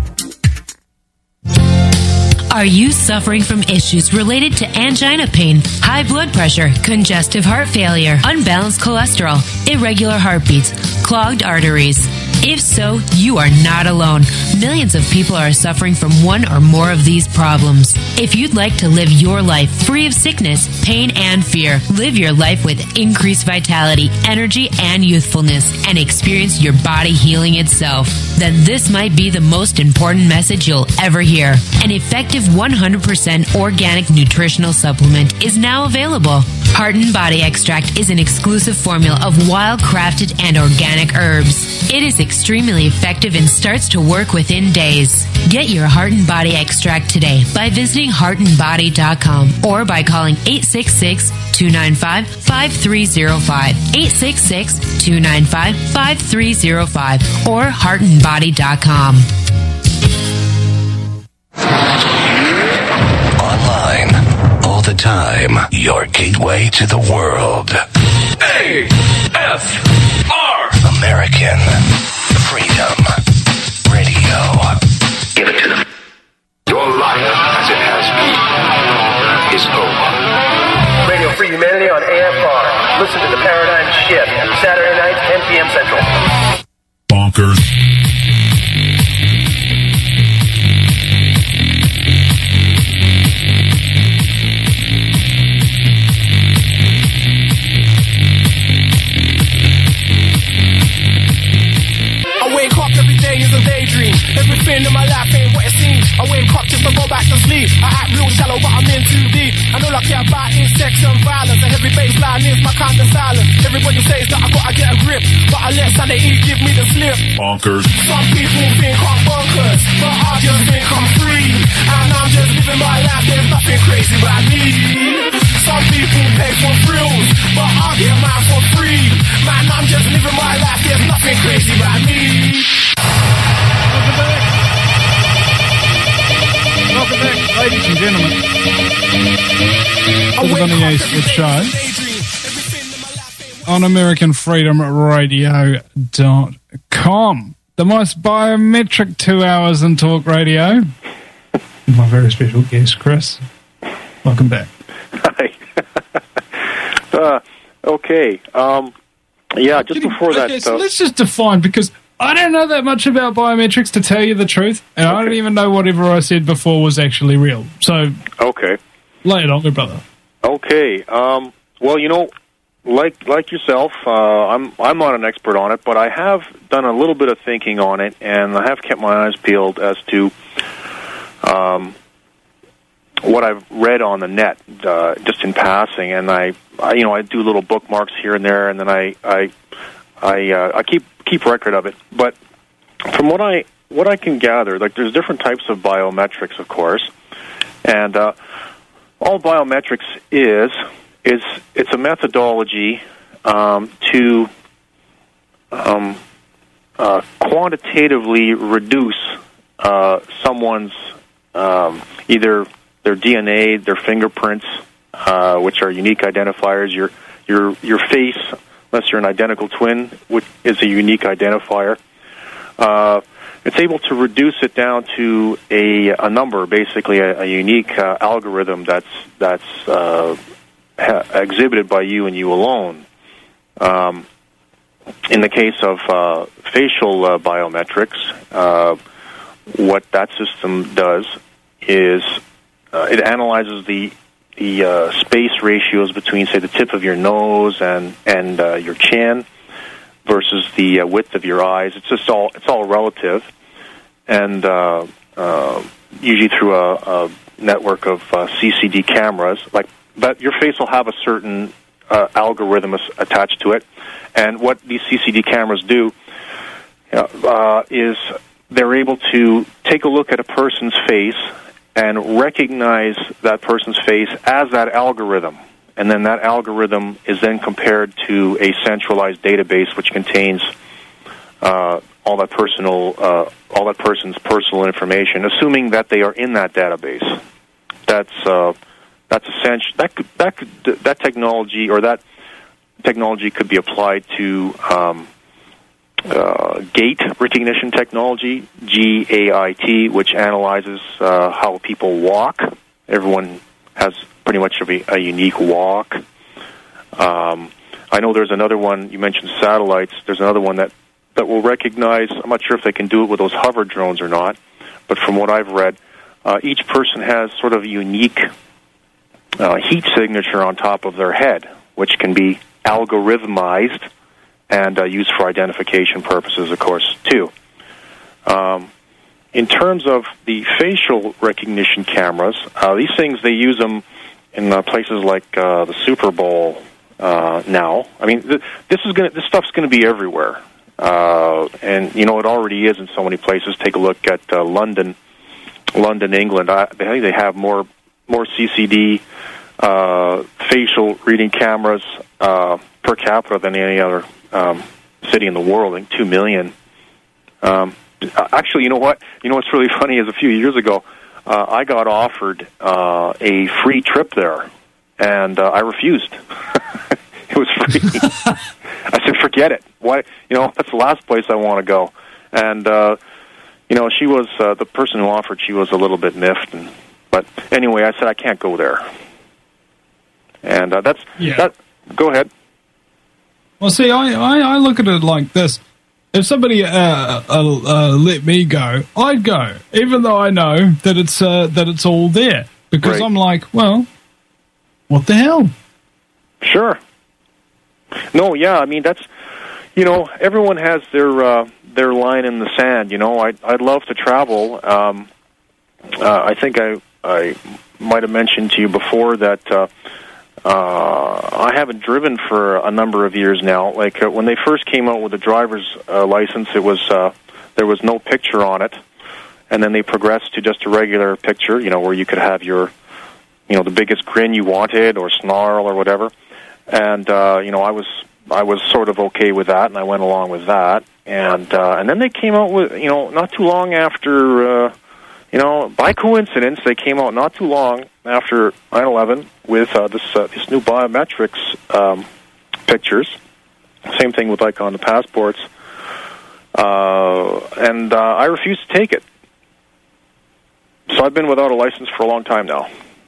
Speaker 3: Are you suffering from issues related to angina pain, high blood pressure, congestive heart failure, unbalanced cholesterol, irregular heartbeats, clogged arteries? If so, you are not alone. Millions of people are suffering from one or more of these problems. If you'd like to live your life free of sickness, pain, and fear, live your life with increased vitality, energy, and youthfulness, and experience your body healing itself, then this might be the most important message you'll ever hear. An effective one hundred percent organic nutritional supplement is now available. Heart and Body Extract is an exclusive formula of wild-crafted and organic herbs. It is extremely effective and starts to work within days. Get your Heart and Body Extract today by visiting heart and body dot com or by calling eight six six, two nine five, five three zero five, eight six six, two nine five, five three zero five, or heart and body dot com.
Speaker 7: Online, all the time, your gateway to the world. A F R American Freedom Radio. Give it to them. Your life, as it has been, is over.
Speaker 13: Radio Free Humanity on A F R. Listen to The Paradigm Shift, Saturday nights, ten p.m. Central.
Speaker 14: Bonkers.
Speaker 15: Everything in my life ain't what it seems. I wake up just to go back to sleep. I act real shallow, but I'm in too deep. And all I care about is sex and violence. A heavy baseline is my kind of silence. Everybody says that I gotta get a grip, but I let sanity give me the slip.
Speaker 14: Bonkers.
Speaker 15: Some people think I'm bonkers, but I just think I'm free. And I'm just living my life, there's nothing crazy about me. Some people pay for thrills, but I get mine for free. Man, I'm just living my life, there's nothing crazy about me.
Speaker 1: Welcome back. Welcome back, ladies and gentlemen, to the Vinnie Eastwood Show on American Freedom Radio dot com. The most biometric two hours in talk radio. My very special guest, Chris. Welcome back.
Speaker 2: Hi. uh, okay. Um, yeah, just before
Speaker 1: okay,
Speaker 2: that...
Speaker 1: So
Speaker 2: uh,
Speaker 1: let's just define, because I don't know that much about biometrics, to tell you the truth, and okay. I don't even know whatever I said before was actually real. So,
Speaker 2: okay,
Speaker 1: lay it on me, brother.
Speaker 2: Okay. Um, well, you know, like like yourself, uh, I'm I'm not an expert on it, but I have done a little bit of thinking on it, and I have kept my eyes peeled as to um, what I've read on the net, uh, just in passing, and I, I, you know, I do little bookmarks here and there, and then I I I, uh, I keep. keep record of it. But from what I what I can gather, like there's different types of biometrics, of course, and uh, all biometrics is is it's a methodology um, to um, uh, quantitatively reduce uh, someone's um, either their D N A, their fingerprints, uh, which are unique identifiers, your your your face. Unless you're an identical twin, which is a unique identifier. Uh, it's able to reduce it down to a, a number, basically a, a unique uh, algorithm that's that's uh, ha- exhibited by you and you alone. Um, in the case of uh, facial uh, biometrics, uh, what that system does is uh, it analyzes the the uh, space ratios between, say, the tip of your nose and and uh, your chin versus the uh, width of your eyes. It's just all it's all relative, and uh, uh, usually through a, a network of uh, C C D cameras. Like, but your face will have a certain uh, algorithm attached to it, and what these C C D cameras do uh, is they're able to take a look at a person's face and recognize that person's face as that algorithm. And then that algorithm is then compared to a centralized database which contains uh, all that personal, uh, all that person's personal information, assuming that they are in that database. That's uh, that's essential. That could, that could, that technology or that technology could be applied to um, uh, gait recognition technology, G A I T, which analyzes uh, how people walk. Everyone has pretty much a, a unique walk. Um, I know there's another one, you mentioned satellites, there's another one that, that will recognize, I'm not sure if they can do it with those hover drones or not, but from what I've read, uh, each person has sort of a unique uh, heat signature on top of their head, which can be algorithmized and uh, used for identification purposes, of course, too. Um, in terms of the facial recognition cameras, uh, these things, they use them in uh, places like uh, the Super Bowl uh, now. I mean, th- this is gonna, this stuff's going to be everywhere, uh, and you know it already is in so many places. Take a look at uh, London, London, England. I, I think they have more more C C D uh, facial reading cameras uh, per capita than any other um, city in the world. I think two million. Um, actually, you know what? You know what's really funny is a few years ago, Uh, I got offered uh, a free trip there, and uh, I refused. It was free. I said, "Forget it. Why? You know, that's the last place I want to go." And uh, you know, she was uh, the person who offered. She was a little bit miffed, and, but anyway, I said I can't go there. And uh, that's
Speaker 1: yeah.
Speaker 2: that. Go ahead.
Speaker 1: Well, see, I, I, I look at it like this. If somebody uh, uh, uh, let me go, I'd go, even though I know that it's uh, that it's all there. Because right. I'm like, well, what the hell?
Speaker 2: Sure. No, yeah, I mean, that's, you know, everyone has their uh, their line in the sand, you know. I'd, I'd love to travel. Um, uh, I think I, I might have mentioned to you before that uh, Uh, I haven't driven for a number of years now. Like uh, when they first came out with the driver's uh, license, it was uh, there was no picture on it, and then they progressed to just a regular picture, you know, where you could have your, you know, the biggest grin you wanted or snarl or whatever. And uh, you know, I was I was sort of okay with that, and I went along with that. And uh, and then they came out with, you know, not too long after. Uh, You know, by coincidence, they came out not too long after nine eleven with uh, this uh, this new biometrics um, pictures. Same thing with like on the passports, uh, and uh, I refused to take it. So I've been without a license for a long time now.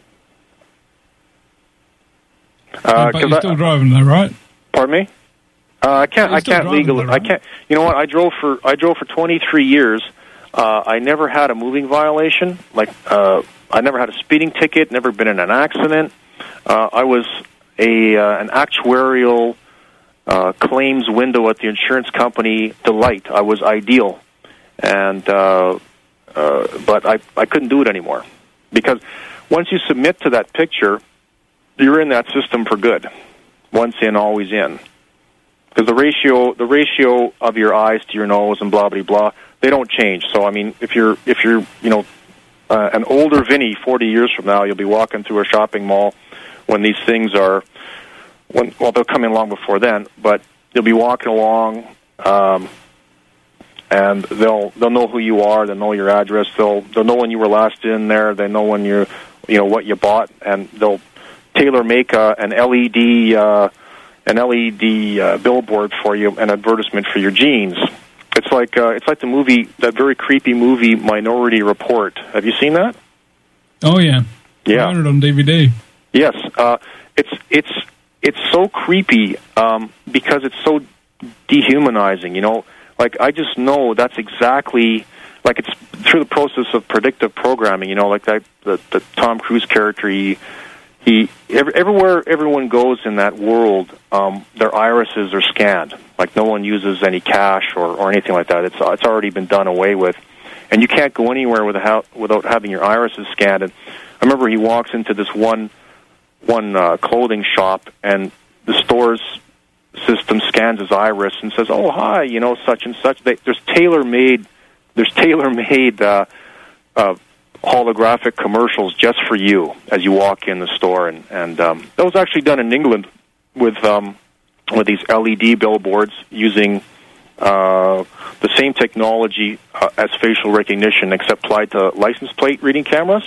Speaker 1: Uh, but you're still I, driving, though, right?
Speaker 2: Pardon me? Uh, I can't. I can't legally. Right? I can't. You know what? I drove for. I drove for twenty-three years. Uh, I never had a moving violation. Like uh, I never had a speeding ticket. Never been in an accident. Uh, I was a uh, an actuarial uh, claims window at the insurance company delight. I was ideal, and uh, uh, but I I couldn't do it anymore because once you submit to that picture, you're in that system for good. Once in, always in. Because the ratio the ratio of your eyes to your nose and blah blah blah. They don't change. So I mean, if you're if you're you know uh, an older Vinny forty years from now, you'll be walking through a shopping mall when these things are when well they'll come in long before then, but you'll be walking along um, and they'll they'll know who you are, they'll know your address, they'll they'll know when you were last in there, they know when you you know what you bought, and they'll tailor make a, an L E D uh, an L E D uh, billboard for you, an advertisement for your jeans. It's like uh, it's like the movie, that very creepy movie, Minority Report. Have you seen that?
Speaker 1: Oh yeah,
Speaker 2: yeah.
Speaker 1: I own it on D V D.
Speaker 2: Yes, uh, it's it's it's so creepy um, because it's so dehumanizing. You know, like I just know that's exactly like it's through the process of predictive programming. You know, like that the, the Tom Cruise character, he he every, everywhere everyone goes in that world, um, their irises are scanned. Like no one uses any cash or, or anything like that. It's it's already been done away with, and you can't go anywhere without without having your irises scanned. And I remember he walks into this one one uh, clothing shop, and the store's system scans his iris and says, "Oh, hi, you know, such and such." They, there's tailor made there's tailor made uh, uh, holographic commercials just for you as you walk in the store, and and um, that was actually done in England with um, with these L E D billboards using uh, the same technology uh, as facial recognition, except applied to license plate reading cameras.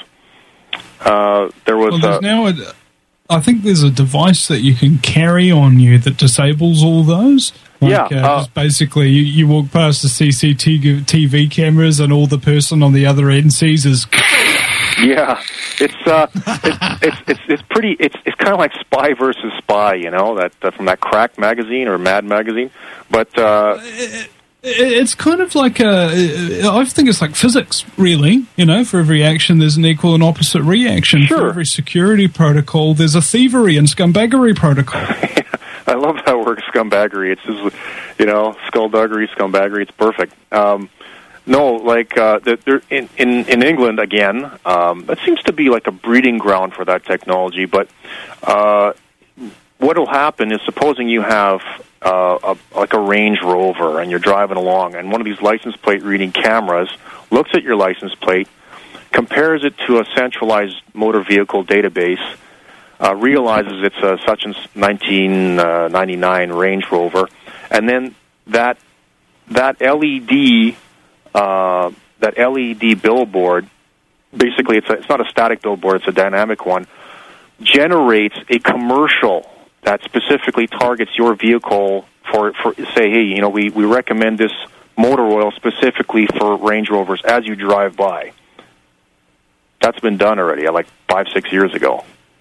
Speaker 2: Uh, there was
Speaker 1: well, there's
Speaker 2: uh,
Speaker 1: now a, I think there's a device that you can carry on you that disables all those. Like,
Speaker 2: yeah,
Speaker 1: uh,
Speaker 2: uh,
Speaker 1: just basically you, you walk past the C C T V cameras, and all the person on the other end sees is.
Speaker 2: Yeah, it's uh, it's, it's it's it's pretty. It's it's kind of like Spy versus Spy, you know, that, that from that Crack magazine or Mad magazine. But uh,
Speaker 1: it, it's kind of like a. I think it's like physics, really. You know, for every action, there's an equal and opposite reaction.
Speaker 2: Sure.
Speaker 1: For every security protocol, there's a thievery and scumbaggery protocol.
Speaker 2: I love how it works, scumbaggery. It's just, you know, skullduggery, scumbaggery. It's perfect. Um, no, like uh, they're in, in in England again. Um, that seems to be like a breeding ground for that technology. But uh, what will happen is, supposing you have uh, a, like a Range Rover and you're driving along, and one of these license plate reading cameras looks at your license plate, compares it to a centralized motor vehicle database. Uh, realizes it's a such and nineteen ninety-nine Range Rover, and then that that L E D uh, that L E D billboard, basically it's a, it's not a static billboard, it's a dynamic one, generates a commercial that specifically targets your vehicle for for say, hey, you know, we we recommend this motor oil specifically for Range Rovers as you drive by. That's been done already, like five six years ago.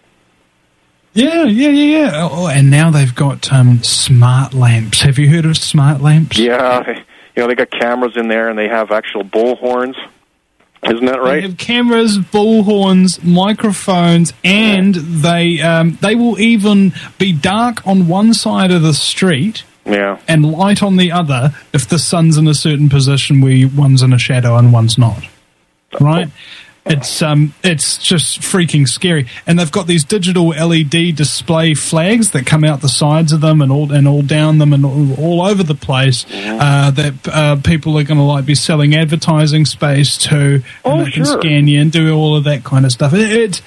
Speaker 1: Yeah, yeah, yeah, yeah. Oh, and now they've got um, smart lamps. Have you heard of smart lamps?
Speaker 2: Yeah, you know, they got cameras in there, and they have actual bullhorns. Isn't that right?
Speaker 1: They have cameras, bullhorns, microphones, and they um, they will even be dark on one side of the street,
Speaker 2: yeah,
Speaker 1: and light on the other if the sun's in a certain position where one's in a shadow and one's not. Right? It's um, it's just freaking scary, and they've got these digital L E D display flags that come out the sides of them and all and all down them and all, all over the place. Uh, that uh, people are going to like be selling advertising space to,
Speaker 2: oh,
Speaker 1: and they can
Speaker 2: sure.
Speaker 1: scan you and do all of that kind of stuff. It, it's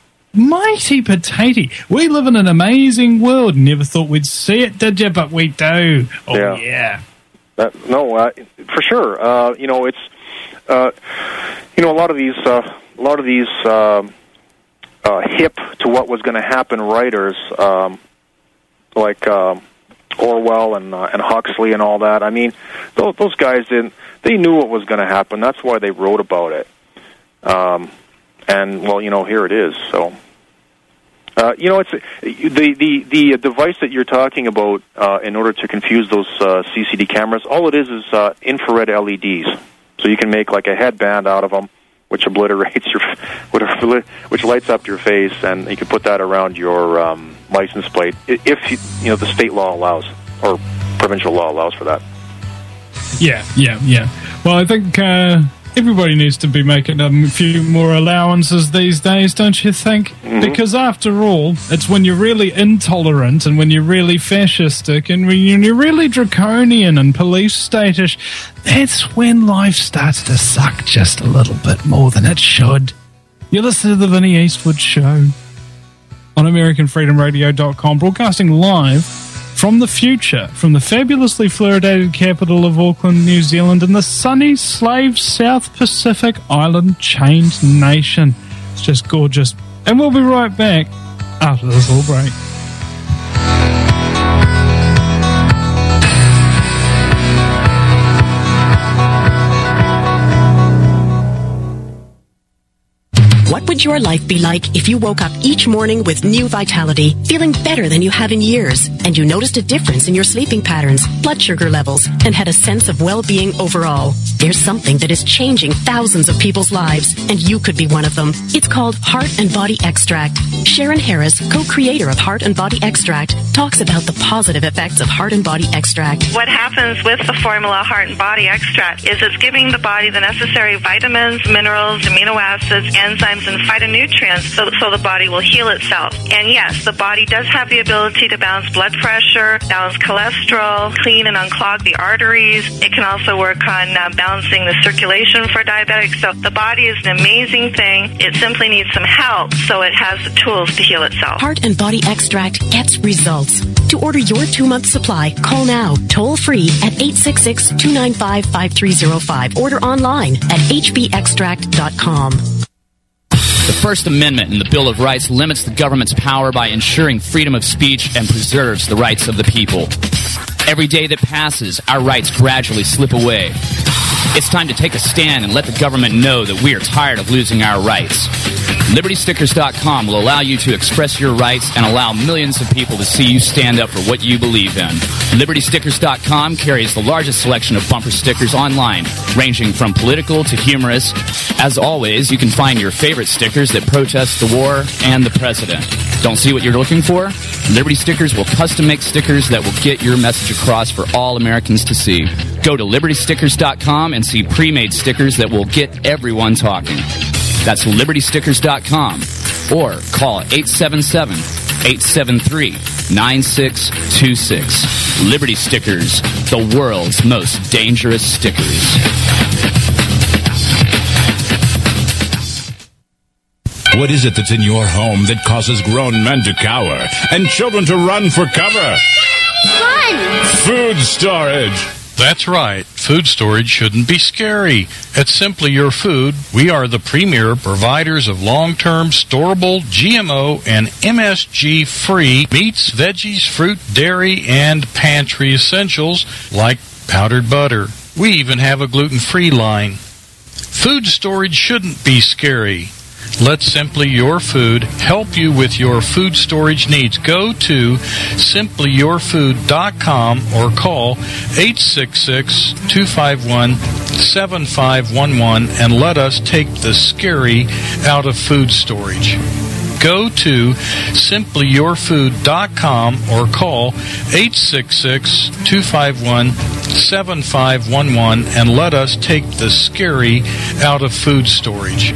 Speaker 1: mighty potato. We live in an amazing world. Never thought we'd see it, did you? But we do. Oh
Speaker 2: yeah,
Speaker 1: yeah.
Speaker 2: That, no, uh, for sure. Uh, you know, it's. Uh, you know, a lot of these, uh, a lot of these uh, uh, hip to what was going to happen writers, um, like uh, Orwell and uh, and Huxley and all that. I mean, those, those guys didn't. They knew what was going to happen. That's why they wrote about it. Um, and well, you know, here it is. So, uh, you know, it's the the the device that you're talking about. Uh, in order to confuse those uh, C C D cameras, all it is is uh, infrared L E Ds. So you can make like a headband out of them, which obliterates your, which lights up your face, and you can put that around your um, license plate if you, you know the state law allows or provincial law allows for that.
Speaker 1: Yeah, yeah, yeah. Well, I think uh, everybody needs to be making a few more allowances these days, don't you think? Mm-hmm. Because after all, it's when you're really intolerant and when you're really fascistic and when you're really draconian and police statish, that's when life starts to suck just a little bit more than it should. You listen to the Vinnie Eastwood Show on American Freedom Radio dot com, broadcasting live from the future, from the fabulously fluoridated capital of Auckland, New Zealand, and the sunny, slave South Pacific island chained nation. It's just gorgeous. And we'll be right back after this little break.
Speaker 5: What would your life be like if you woke up each morning with new vitality, feeling better than you have in years, and you noticed a difference in your sleeping patterns, blood sugar levels, and had a sense of well-being overall? There's something that is changing thousands of people's lives, and you could be one of them. It's called Heart and Body Extract. Sharon Harris, co-creator of Heart and Body Extract, talks about the positive effects of Heart and Body Extract.
Speaker 6: What happens with the formula Heart and Body Extract is it's giving the body the necessary vitamins, minerals, amino acids, enzymes, and phytonutrients so, so the body will heal itself. And yes, the body does have the ability to balance blood pressure, balance cholesterol, clean and unclog the arteries. It can also work on uh, balancing the circulation for diabetics. So the body is an amazing thing. It simply needs some help so it has the tools to heal itself.
Speaker 5: Heart and Body Extract gets results. To order your two-month supply, call now, toll-free at eight six six, two nine five, five three zero five. Order online at h b extract dot com.
Speaker 16: The First Amendment in the Bill of Rights limits the government's power by ensuring freedom of speech and preserves the rights of the people. Every day that passes, our rights gradually slip away. It's time to take a stand and let the government know that we are tired of losing our rights. Liberty Stickers dot com will allow you to express your rights and allow millions of people to see you stand up for what you believe in. Liberty Stickers dot com carries the largest selection of bumper stickers online, ranging from political to humorous. As always, you can find your favorite stickers that protest the war and the president. Don't see what you're looking for? Liberty Stickers will custom make stickers that will get your message across for all Americans to see. Go to Liberty Stickers dot com and see pre-made stickers that will get everyone talking. That's Liberty Stickers dot com or call eight seven seven, eight seven three, nine six two six. Liberty Stickers, the world's most dangerous stickers.
Speaker 14: What is it that's in your home that causes grown men to cower and children to run for cover?
Speaker 17: Fun!
Speaker 14: Food storage.
Speaker 18: That's right. Food storage shouldn't be scary. At Simply Your Food, we are the premier providers of long-term, storable, G M O, and M S G-free meats, veggies, fruit, dairy, and pantry essentials like powdered butter. We even have a gluten-free line. Food storage shouldn't be scary. Let Simply Your Food help you with your food storage needs. Go to simply your food dot com or call eight six six, two five one, seven five one one and let us take the scary out of food storage. Go to simply your food dot com or call eight six six, two five one, seven five one one and let us take the scary out of food storage.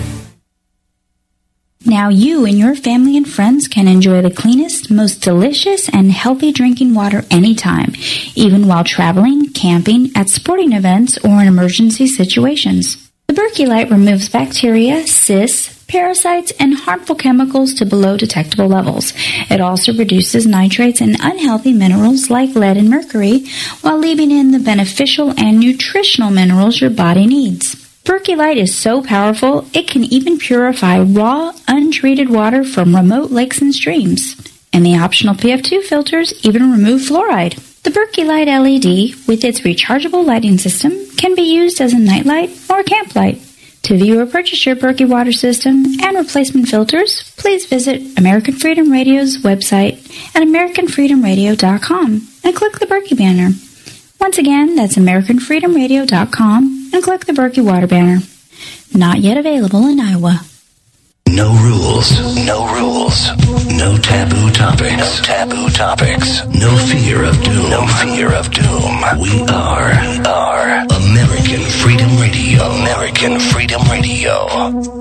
Speaker 12: Now you and your family and friends can enjoy the cleanest, most delicious, and healthy drinking water anytime, even while traveling, camping, at sporting events, or in emergency situations. The Berkey Light removes bacteria, cysts, parasites, and harmful chemicals to below detectable levels. It also reduces nitrates and unhealthy minerals like lead and mercury, while leaving in the beneficial and nutritional minerals your body needs. Berkey Light is so powerful, it can even purify raw, untreated water from remote lakes and streams. And the optional P F two filters even remove fluoride. The Berkey Light L E D, with its rechargeable lighting system, can be used as a nightlight or camp light. To view or purchase your Berkey water system and replacement filters, please visit American Freedom Radio's website at american freedom radio dot com and click the Berkey banner. Once again, that's american freedom radio dot com and click the Berkey Water banner. Not yet available in Iowa.
Speaker 7: No rules. No rules. No taboo topics. No taboo topics. No fear of doom. No fear of doom. We are, we are American Freedom Radio. American Freedom Radio.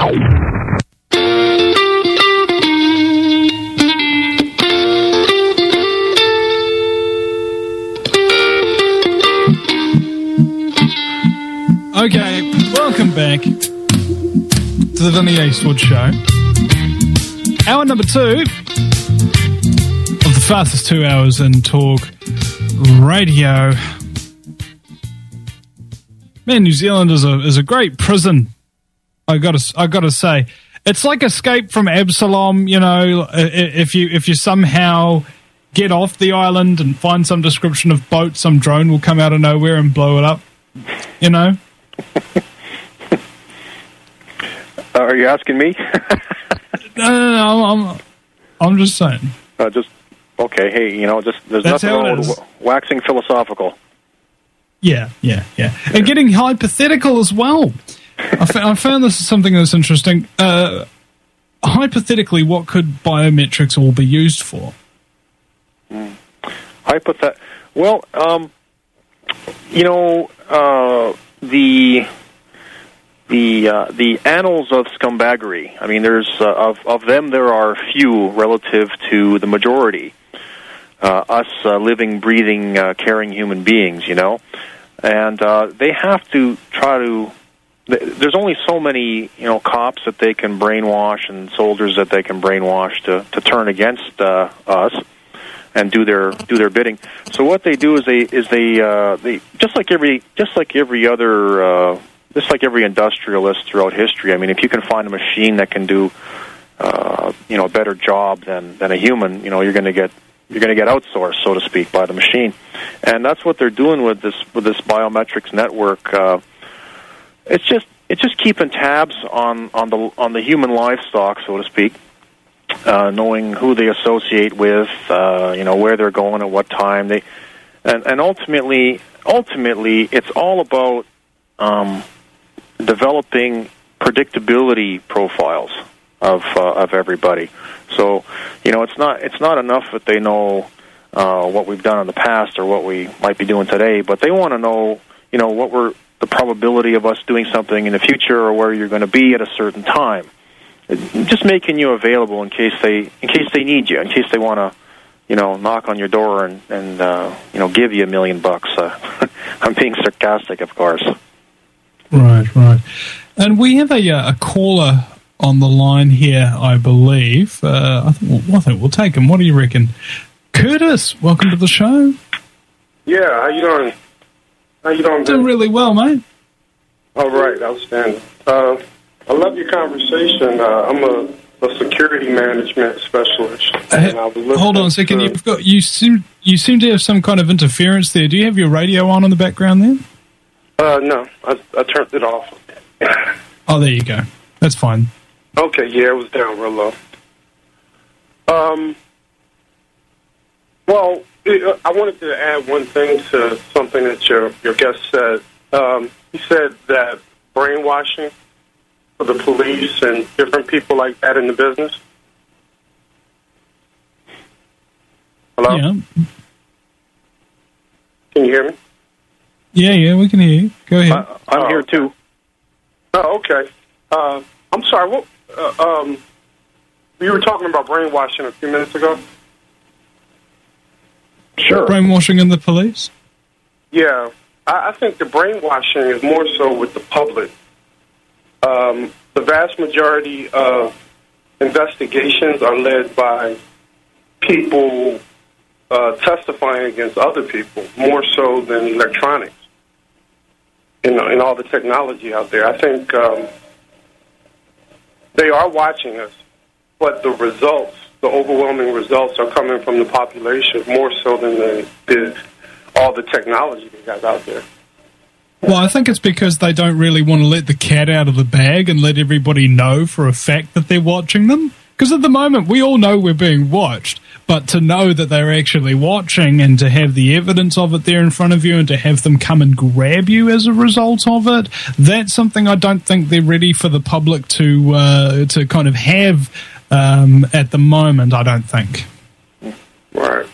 Speaker 1: Okay, welcome back to the Vinny Eastwood Show. Hour number two of the fastest two hours in talk radio. Man, New Zealand is a is a great prison. I gotta I gotta say, it's like Escape from Absalom. You know, if you if you somehow get off the island and find some description of boat, some drone will come out of nowhere and blow it up. You know.
Speaker 2: Uh, are you asking me?
Speaker 1: no, no, no, I'm, I'm just saying.
Speaker 2: Uh, just okay. Hey, you know, just there's
Speaker 1: That's
Speaker 2: nothing
Speaker 1: how it
Speaker 2: wrong with
Speaker 1: is.
Speaker 2: w- waxing philosophical.
Speaker 1: Yeah, yeah, yeah. And getting hypothetical as well. I, f- I found this is something that's interesting. Uh, hypothetically, what could biometrics all be used for?
Speaker 2: Mm. Hypothet- Well, um, you know, uh, the the uh, the annals of scumbaggery. I mean, there's uh, of of them there are few relative to the majority. Uh, us uh, living, breathing, uh, caring human beings, you know, and uh, they have to try to. There's only so many, you know, cops that they can brainwash and soldiers that they can brainwash to, to turn against uh, us and do their do their bidding. So what they do is they is they uh, they just like every just like every other uh, just like every industrialist throughout history. I mean, if you can find a machine that can do uh, you know a better job than than a human, you know, you're going to get you're going to get outsourced, so to speak, by the machine. And that's what they're doing with this with this biometrics network. Uh, it's just it's just keeping tabs on, on the on the human livestock, so to speak, uh, knowing who they associate with, uh, you know, where they're going at what time they, and, and ultimately ultimately it's all about um, developing predictability profiles of uh, of everybody. So, you know, it's not it's not enough that they know uh, what we've done in the past or what we might be doing today, but they want to know, you know, what we're the probability of us doing something in the future or where you're going to be at a certain time. Just making you available in case they in case they need you, in case they want to, you know, knock on your door and and uh, you know give you a million bucks. Uh, I'm being sarcastic, of course.
Speaker 1: Right, right. And we have a a caller on the line here, I believe. Uh, I, think we'll, I think we'll take him. What do you reckon? Curtis, welcome to the show.
Speaker 19: Yeah, how you doing? How you doing?
Speaker 1: Doing really well, mate.
Speaker 19: All right, outstanding. Uh, I love your conversation. Uh, I'm a, a security management specialist. And I was listening
Speaker 1: Hold on a second.
Speaker 19: to-
Speaker 1: You've got you seem you seem to have some kind of interference there. Do you have your radio on in the background there?
Speaker 19: Uh, no, I, I turned it off.
Speaker 1: Oh, there you go. That's fine.
Speaker 19: Okay, yeah, it was down real low. Um, well, it, I wanted to add one thing to something that your your guest said. Um, he said that brainwashing for the police and different people like that in the business. Hello?
Speaker 1: Yeah.
Speaker 19: Can you hear me?
Speaker 1: Yeah, yeah, we can hear you. Go ahead.
Speaker 19: Uh, I'm here too. Oh, okay. Uh, I'm sorry. What? Uh, um, you were talking about brainwashing a few minutes ago.
Speaker 1: Sure. Brainwashing in the police?
Speaker 19: Yeah, I, I think the brainwashing is more so with the public. Um, the vast majority of investigations are led by people uh, testifying against other people, more so than electronics and, and all the technology out there. I think um, they are watching us, but the results, the overwhelming results, are coming from the population more so than the, the all the technology they got out there.
Speaker 1: Well, I think it's because they don't really want to let the cat out of the bag and let everybody know for a fact that they're watching them. Because at the moment, we all know we're being watched, but to know that they're actually watching and to have the evidence of it there in front of you and to have them come and grab you as a result of it, that's something I don't think they're ready for the public to uh, to kind of have um, at the moment, I don't think.
Speaker 19: Right.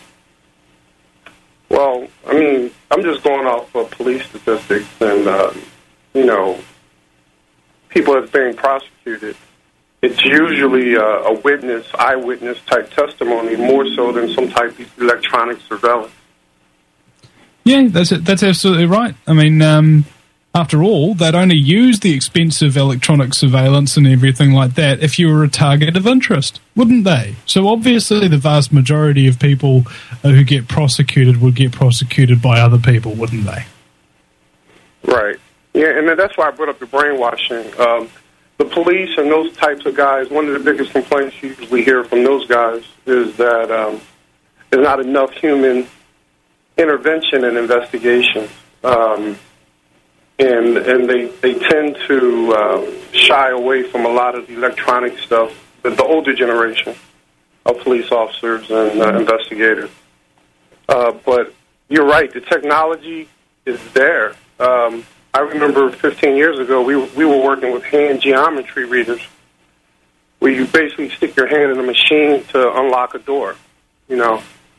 Speaker 19: Well, I mean, I'm just going off of police statistics and, uh, you know, people that's being prosecuted. It's usually uh, a witness, eyewitness type testimony, more so than some type of electronic surveillance.
Speaker 1: Yeah, that's it. That's absolutely right. I mean, um, after all, they'd only use the expensive electronic surveillance and everything like that if you were a target of interest, wouldn't they? So obviously the vast majority of people uh, who get prosecuted would get prosecuted by other people, wouldn't they?
Speaker 19: Right. Yeah, and then that's why I brought up the brainwashing. Um, the police and those types of guys, one of the biggest complaints you usually hear from those guys is that um, there's not enough human intervention and investigation. Um, and and they they tend to uh, shy away from a lot of the electronic stuff. The, the older generation of police officers and uh, investigators. Uh, but you're right. The technology is there. Um, I remember fifteen years ago, we we were working with hand geometry readers, where you basically stick your hand in a machine to unlock a door, you know,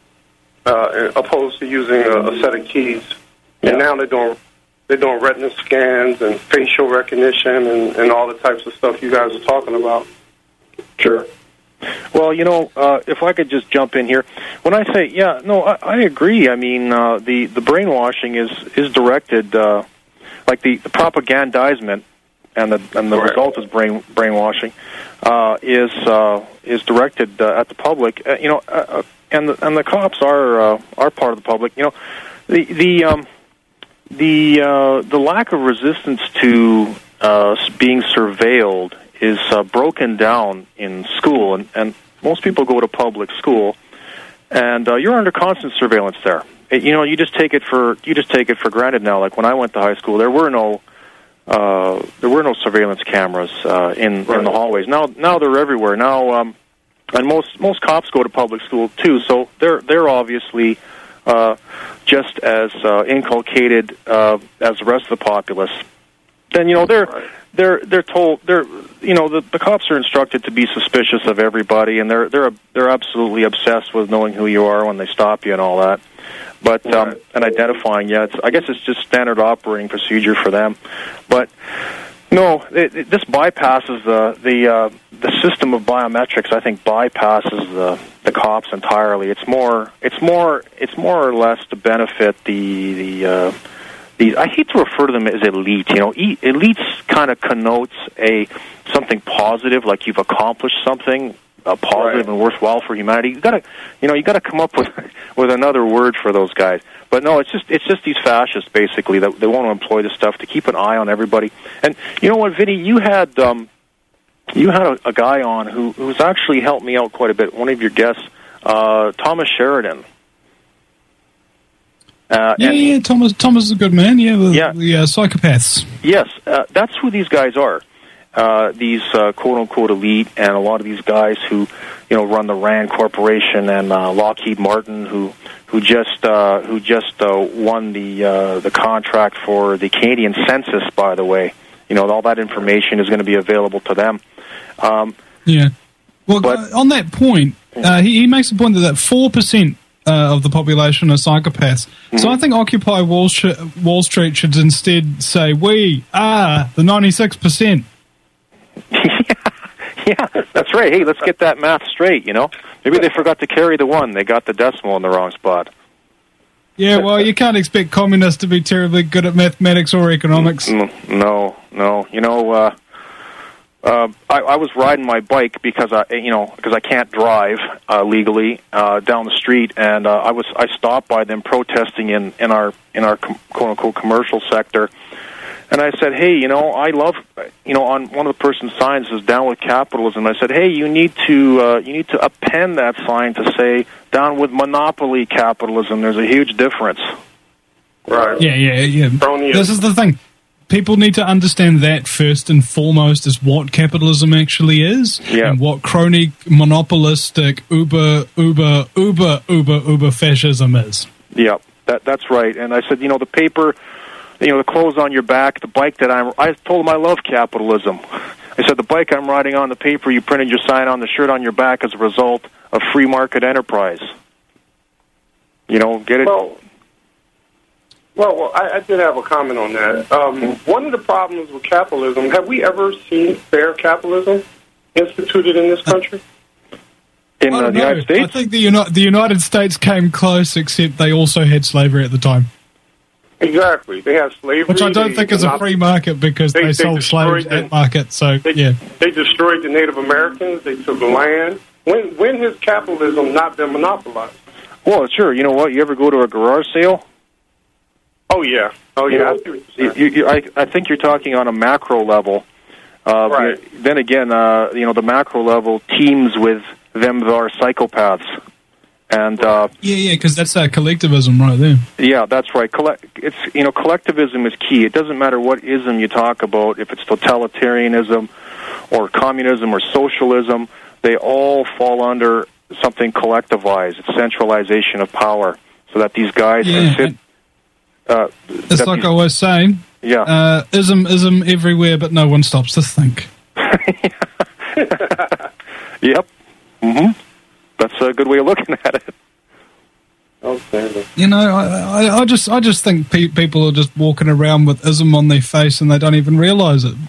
Speaker 19: uh, opposed to using a, a set of keys. Yeah. And now they're doing they're doing retina scans and facial recognition and, and all the types of stuff you guys are talking about.
Speaker 20: Sure. Well, you know, uh, if I could just jump in here, when I say, yeah, no, I, I agree. I mean, uh, the the brainwashing is is directed, uh, like the, the propagandizement, and the and the right. result is brain brainwashing, uh, is uh, is directed uh, at the public. Uh, you know, uh, and the, and the cops are uh, are part of the public. You know, the the um, the uh, the lack of resistance to uh, being surveilled is uh, broken down in school, and, and most people go to public school, and uh, you're under constant surveillance there. It, you know, you just take it for you just take it for granted now. Like when I went to high school, there were no uh, there were no surveillance cameras uh, in right. in the hallways. Now now they're everywhere. Now, um, and most most cops go to public school too, so they're they're obviously uh, just as uh, inculcated uh, as the rest of the populace. Then you know they're. Right. They're they're told they're you know the, the cops are instructed to be suspicious of everybody, and they're they're they're absolutely obsessed with knowing who you are when they stop you and all that. But um, and identifying, yeah, it's, I guess it's just standard operating procedure for them. But no, it, it, this bypasses the the uh, the system of biometrics. I think bypasses the the cops entirely. It's more it's more it's more or less to benefit the the. Uh, These, I hate to refer to them as elite. You know, e- elites kind of connotes a something positive, like you've accomplished something uh, positive right. and worthwhile for humanity. You got to, you know, you got to come up with with another word for those guys. But no, it's just it's just these fascists basically that they want to employ this stuff to keep an eye on everybody. And you know what, Vinny, you had um, you had a, a guy on who who's actually helped me out quite a bit. One of your guests, uh, Thomas Sheridan. Uh,
Speaker 1: yeah,
Speaker 20: and,
Speaker 1: yeah, Thomas. Thomas is a good man. Yeah, the, yeah. the uh, psychopaths.
Speaker 20: Yes, uh, that's who these guys are. Uh, these uh, quote unquote elite, and a lot of these guys who, you know, run the Rand Corporation and uh, Lockheed Martin, who who just uh, who just uh, won the uh, the contract for the Canadian census. By the way, you know, all that information is going to be available to them. Um,
Speaker 1: yeah. Well, but, uh, on that point, uh, he, he makes the point that that four percent. Uh, of the population are psychopaths. Mm-hmm. So I think Occupy Wall, Sh- Wall Street should instead say, we are the ninety-six percent.
Speaker 20: yeah, yeah, that's right. Hey, let's get that math straight, you know. Maybe they forgot to carry the one. They got the decimal in the wrong spot.
Speaker 1: Yeah, well, you can't expect communists to be terribly good at mathematics or economics.
Speaker 20: No, no. You know, uh, Uh, I, I was riding my bike because I, you know, because I can't drive uh, legally uh, down the street, and uh, I was I stopped by them protesting in, in our in our com- quote unquote commercial sector, and I said, hey, you know, I love, you know, on one of the person's signs is down with capitalism. I said, hey, you need to uh, you need to append that sign to say down with monopoly capitalism. There's a huge difference.
Speaker 19: Right.
Speaker 1: Yeah, yeah, yeah. This is the thing. People need to understand that first and foremost is what capitalism actually is,
Speaker 20: yeah.
Speaker 1: and what crony, monopolistic, uber, uber, uber, uber, uber fascism is.
Speaker 20: Yeah, that that's right. And I said, you know, the paper, you know, the clothes on your back, the bike that I'm, I told them I love capitalism. I said, the bike I'm riding on, the paper you printed your sign on, the shirt on your back as a result of free market enterprise. You know, get it?
Speaker 19: Well, Well, well I, I did have a comment on that. Um, one of the problems with capitalism, have we ever seen fair capitalism instituted in this country?
Speaker 20: In uh, the United States?
Speaker 1: I think the, Uni- the United States came close, except they also had slavery at the time.
Speaker 19: Exactly. They had slavery.
Speaker 1: Which I don't
Speaker 19: they,
Speaker 1: think is a free market because they, they, they sold slaves the, at market. So,
Speaker 19: they,
Speaker 1: yeah.
Speaker 19: They destroyed the Native Americans. They took land. When, when has capitalism not been monopolized?
Speaker 20: Well, sure. You know what? You ever go to a garage sale?
Speaker 19: Oh, yeah. Oh, yeah.
Speaker 20: You know, you, you, I, I think you're talking on a macro level. Uh,
Speaker 19: right.
Speaker 20: Then again, uh, you know, the macro level teems with them that are psychopaths. And uh,
Speaker 1: yeah, yeah, because that's uh, collectivism right there.
Speaker 20: Yeah, that's right. Collect, it's you know, collectivism is key. It doesn't matter what ism you talk about, if it's totalitarianism or communism or socialism, they all fall under something collectivized. It's centralization of power, so that these guys
Speaker 1: yeah,
Speaker 20: can sit. Uh,
Speaker 1: it's like
Speaker 20: these,
Speaker 1: I was saying.
Speaker 20: Yeah.
Speaker 1: Uh, ism, ism everywhere, but no one stops to think.
Speaker 20: Yep. Mm-hmm. That's a good way of looking at it.
Speaker 19: Okay.
Speaker 1: You know, I, I, I just, I just think pe- people are just walking around with ism on their face and they don't even realise it.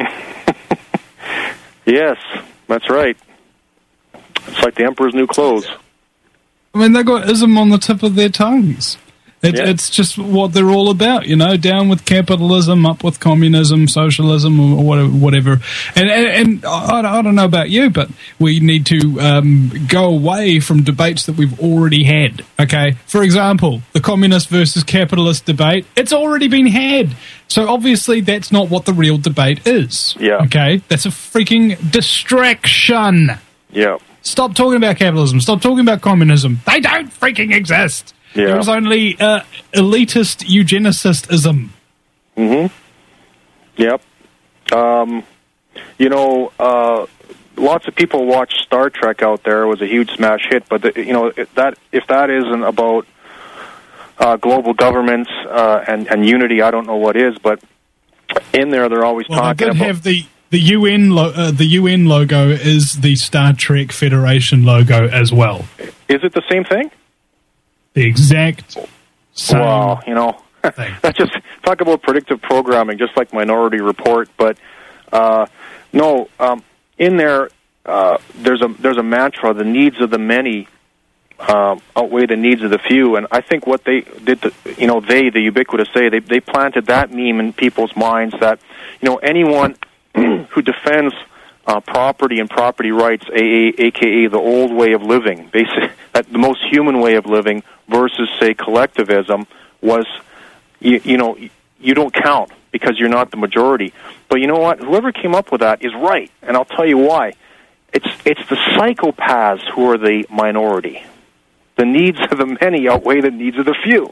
Speaker 20: Yes, that's right. It's like the emperor's new clothes.
Speaker 1: I mean, they got ism on the tip of their tongues. It,
Speaker 20: yeah.
Speaker 1: It's just what they're all about, you know, down with capitalism, up with communism, socialism, or whatever. whatever. And, and, and I, I don't know about you, but we need to um, go away from debates that we've already had, okay? For example, the communist versus capitalist debate, it's already been had. So obviously that's not what the real debate is,
Speaker 20: yeah.
Speaker 1: okay? That's a freaking distraction.
Speaker 20: Yeah.
Speaker 1: Stop talking about capitalism. Stop talking about communism. They don't freaking exist.
Speaker 20: Yeah.
Speaker 1: There was only uh, elitist eugenicism.
Speaker 20: Mm-hmm. Yep. Um, you know, uh, lots of people watch Star Trek out there. It was a huge smash hit, but the, you know that if that isn't about uh, global governments uh, and, and unity, I don't know what is. But in there, they're always
Speaker 1: well,
Speaker 20: talking
Speaker 1: they did
Speaker 20: about
Speaker 1: have the the U N lo- uh, the U N logo is the Star Trek Federation logo as well.
Speaker 20: Is it the same thing?
Speaker 1: The exact same.
Speaker 20: Wow, you know, that's just talk about predictive programming, just like Minority Report. But uh, no, um, in there, uh, there's a there's a mantra: the needs of the many uh, outweigh the needs of the few. And I think what they did, to, you know, they the ubiquitous they they they planted that meme in people's minds that you know anyone who defends Uh, property and property rights, a k a the old way of living, basic, the most human way of living, versus, say, collectivism, was, you, you know, you don't count because you're not the majority. But you know what? Whoever came up with that is right, and I'll tell you why. It's it's the psychopaths who are the minority. The needs of the many outweigh the needs of the few.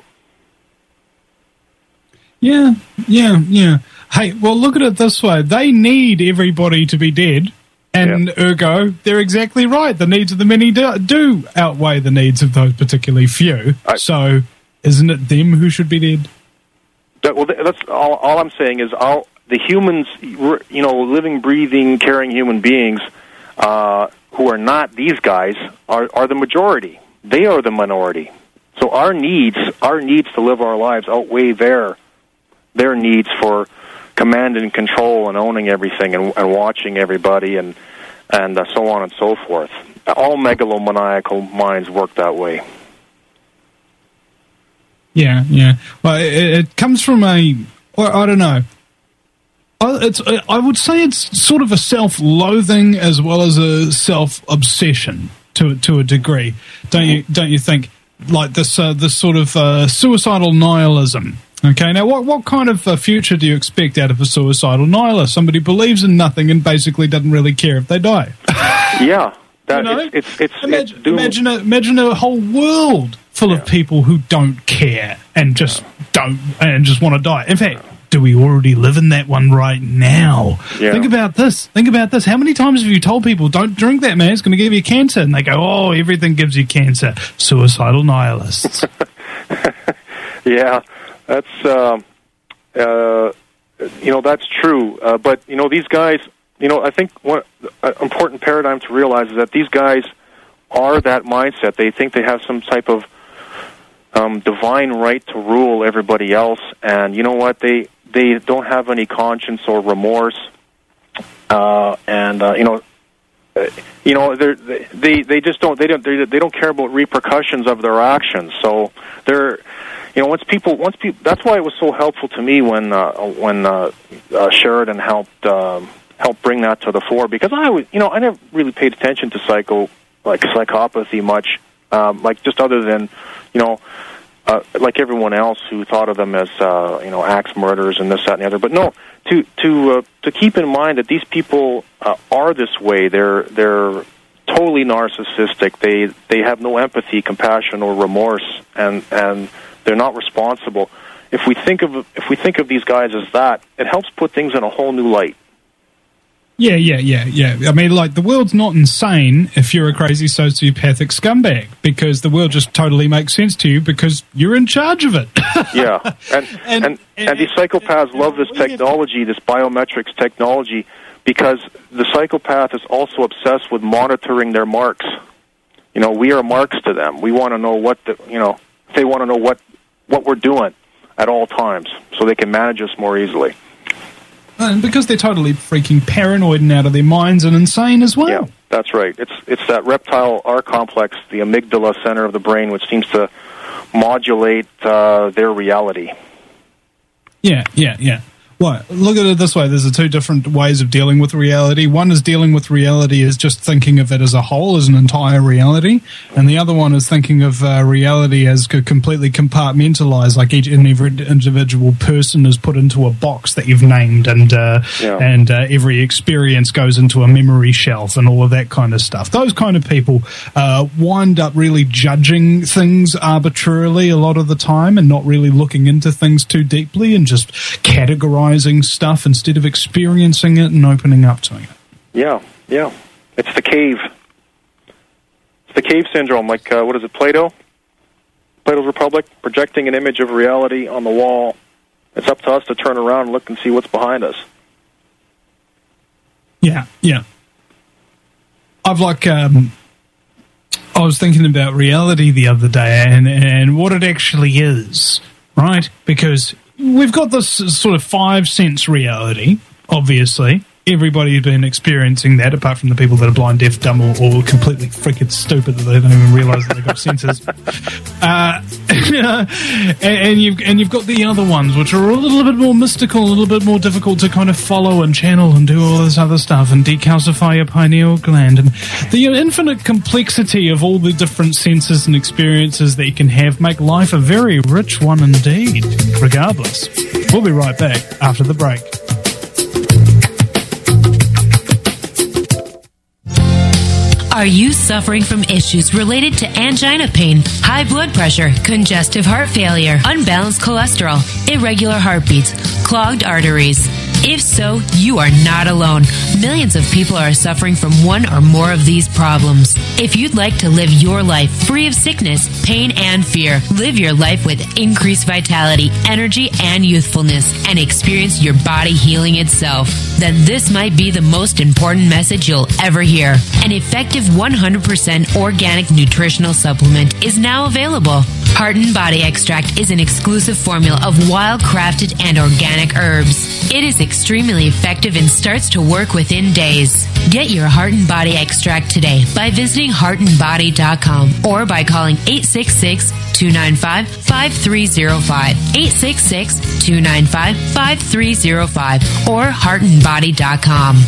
Speaker 1: Yeah, yeah, yeah. Hey, well, look at it this way. They need everybody to be dead, and yep. ergo, they're exactly right. The needs of the many do, do outweigh the needs of those particularly few. I, so, isn't it them who should be dead?
Speaker 20: That, well, that's all, all I'm saying is all the humans, you know, living, breathing, caring human beings uh, who are not these guys are, are the majority. They are the minority. So our needs, our needs to live our lives outweigh their their needs for command and control and owning everything and, and watching everybody and and uh, so on and so forth. All megalomaniacal minds work that way.
Speaker 1: Yeah, yeah. Well, it, it comes from a, well, I don't know. It's, I would say it's sort of a self-loathing as well as a self-obsession to to a degree. Don't you? Don't you think? Like this, uh, this sort of uh, suicidal nihilism. Okay, now what what kind of uh, future do you expect out of a suicidal nihilist? Somebody believes in nothing and basically doesn't really care if they die.
Speaker 20: Yeah, that,
Speaker 1: you know?
Speaker 20: it's, it's, it's,
Speaker 1: imagine,
Speaker 20: it's
Speaker 1: imagine, a, imagine a whole world full yeah. of people who don't care and just yeah. don't and just want to die. In fact, do we already live in that one right now?
Speaker 20: Yeah.
Speaker 1: Think about this. Think about this. How many times have you told people, don't drink that, man, it's going to give you cancer? And they go, oh, everything gives you cancer. Suicidal nihilists.
Speaker 20: Yeah, that's, uh, uh, you know, that's true. Uh, but, you know, these guys, you know, I think one uh, important paradigm to realize is that these guys are that mindset. They think they have some type of um, divine right to rule everybody else. And you know what? They they don't have any conscience or remorse. Uh, and, uh, you know, uh, you know, they're, they they just don't they don't they, they don't care about repercussions of their actions. So they're, you know, once people once people that's why it was so helpful to me when uh, when uh, uh, Sheridan helped um, helped bring that to the fore, because I was, you know, I never really paid attention to psycho like psychopathy much, um, like just other than, you know, uh, like everyone else who thought of them as uh, you know, axe murderers and this, that, and the other. But no, to to uh, to keep in mind that these people uh, are this way. They're they're totally narcissistic. They they have no empathy, compassion, or remorse, and and they're not responsible. If we think of if we think of these guys as that, it helps put things in a whole new light.
Speaker 1: Yeah, yeah, yeah, yeah. I mean, like, the world's not insane if you're a crazy sociopathic scumbag, because the world just totally makes sense to you because you're in charge of it.
Speaker 20: Yeah, and and, and, and these psychopaths love this technology, this biometrics technology, because the psychopath is also obsessed with monitoring their marks. You know, we are marks to them. We want to know what the, you know, they want to know what what we're doing at all times, so they can manage us more easily.
Speaker 1: And because they're totally freaking paranoid and out of their minds and insane as well.
Speaker 20: Yeah, that's right. It's it's that reptile R complex, the amygdala center of the brain, which seems to modulate uh, their reality.
Speaker 1: Yeah, yeah, yeah. Well, look at it this way. There's two different ways of dealing with reality. One is dealing with reality as just thinking of it as a whole, as an entire reality. And the other one is thinking of uh, reality as completely compartmentalized, like each and every individual person is put into a box that you've named, and uh, yeah. and uh, every experience goes into a memory shelf and all of that kind of stuff. Those kind of people uh, wind up really judging things arbitrarily a lot of the time and not really looking into things too deeply and just categorizing stuff instead of experiencing it and opening up to it.
Speaker 20: Yeah, yeah. It's the cave. It's the cave syndrome, like, uh, what is it, Plato? Plato's Republic, projecting an image of reality on the wall. It's up to us to turn around and look and see what's behind us.
Speaker 1: Yeah, yeah. I've like, um, I was thinking about reality the other day and, and what it actually is, right? Because we've got this sort of five sense reality, obviously. Everybody's been experiencing that, apart from the people that are blind, deaf, dumb, or, or completely freaking stupid that they don't even realise that they've got senses. Uh, and, and you've and you've got the other ones, which are a little bit more mystical, a little bit more difficult to kind of follow and channel and do all this other stuff and decalcify your pineal gland. And the infinite complexity of all the different senses and experiences that you can have make life a very rich one indeed, regardless. We'll be right back after the break.
Speaker 3: Are you suffering from issues related to angina pain, high blood pressure, congestive heart failure, unbalanced cholesterol, irregular heartbeats, clogged arteries? If so, you are not alone. Millions of people are suffering from one or more of these problems. If you'd like to live your life free of sickness, pain, and fear, live your life with increased vitality, energy, and youthfulness, and experience your body healing itself, then this might be the most important message you'll ever hear. An effective one hundred percent organic nutritional supplement is now available. Heart and Body Extract is an exclusive formula of wild-crafted and organic herbs. It is extremely effective and starts to work within days. Get your Heart and Body Extract today by visiting heart and body dot com or by calling eight six six, two nine five, five three zero five, eight six six, two nine five, five three zero five, or heart and body dot com.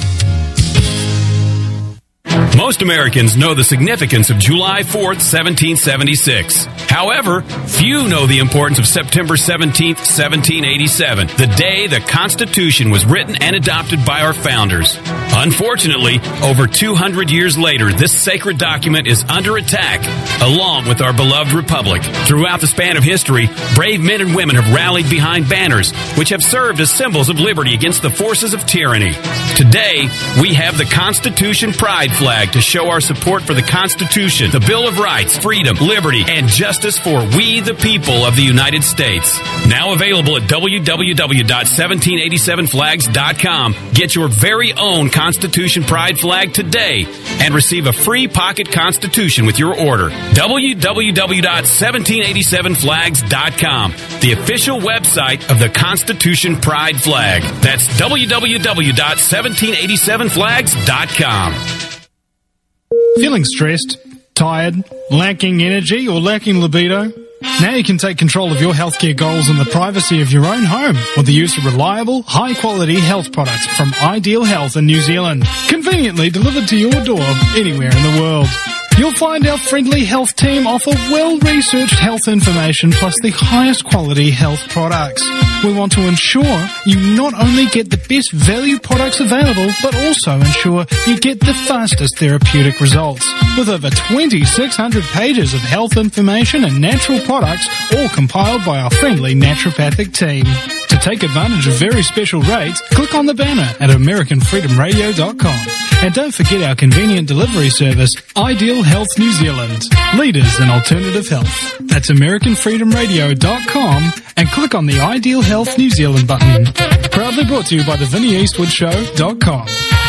Speaker 4: Most Americans know the significance of July fourth, seventeen seventy-six. However, few know the importance of September seventeenth, seventeen eighty-seven, the day the Constitution was written and adopted by our founders. Unfortunately, over two hundred years later, this sacred document is under attack, along with our beloved republic. Throughout the span of history, brave men and women have rallied behind banners, which have served as symbols of liberty against the forces of tyranny. Today, we have the Constitution Pride Flag to show our support for the Constitution, the Bill of Rights, freedom, liberty, and justice for we the people of the United States. Now available at w w w dot seventeen eighty-seven flags dot com. Get your very own Constitution Pride Flag today and receive a free pocket Constitution with your order. w w w dot seventeen eighty-seven flags dot com, the official website of the Constitution Pride Flag. That's w w w dot seventeen eighty-seven flags dot com.
Speaker 1: Feeling stressed, tired, lacking energy, or lacking libido? Now you can take control of your healthcare goals in the privacy of your own home with the use of reliable, high-quality health products from Ideal Health in New Zealand, conveniently delivered to your door anywhere in the world. You'll find our friendly health team offer well-researched health information plus the highest quality health products. We want to ensure you not only get the best value products available, but also ensure you get the fastest therapeutic results. With over twenty-six hundred pages of health information and natural products, all compiled by our friendly naturopathic team. To take advantage of very special rates, click on the banner at American Freedom Radio dot com. And don't forget our convenient delivery service, Ideal Health New Zealand, leaders in alternative health. That's American Freedom Radio dot com and click on the Ideal Health New Zealand button. Proudly brought to you by the Vinnie Eastwood Show dot com.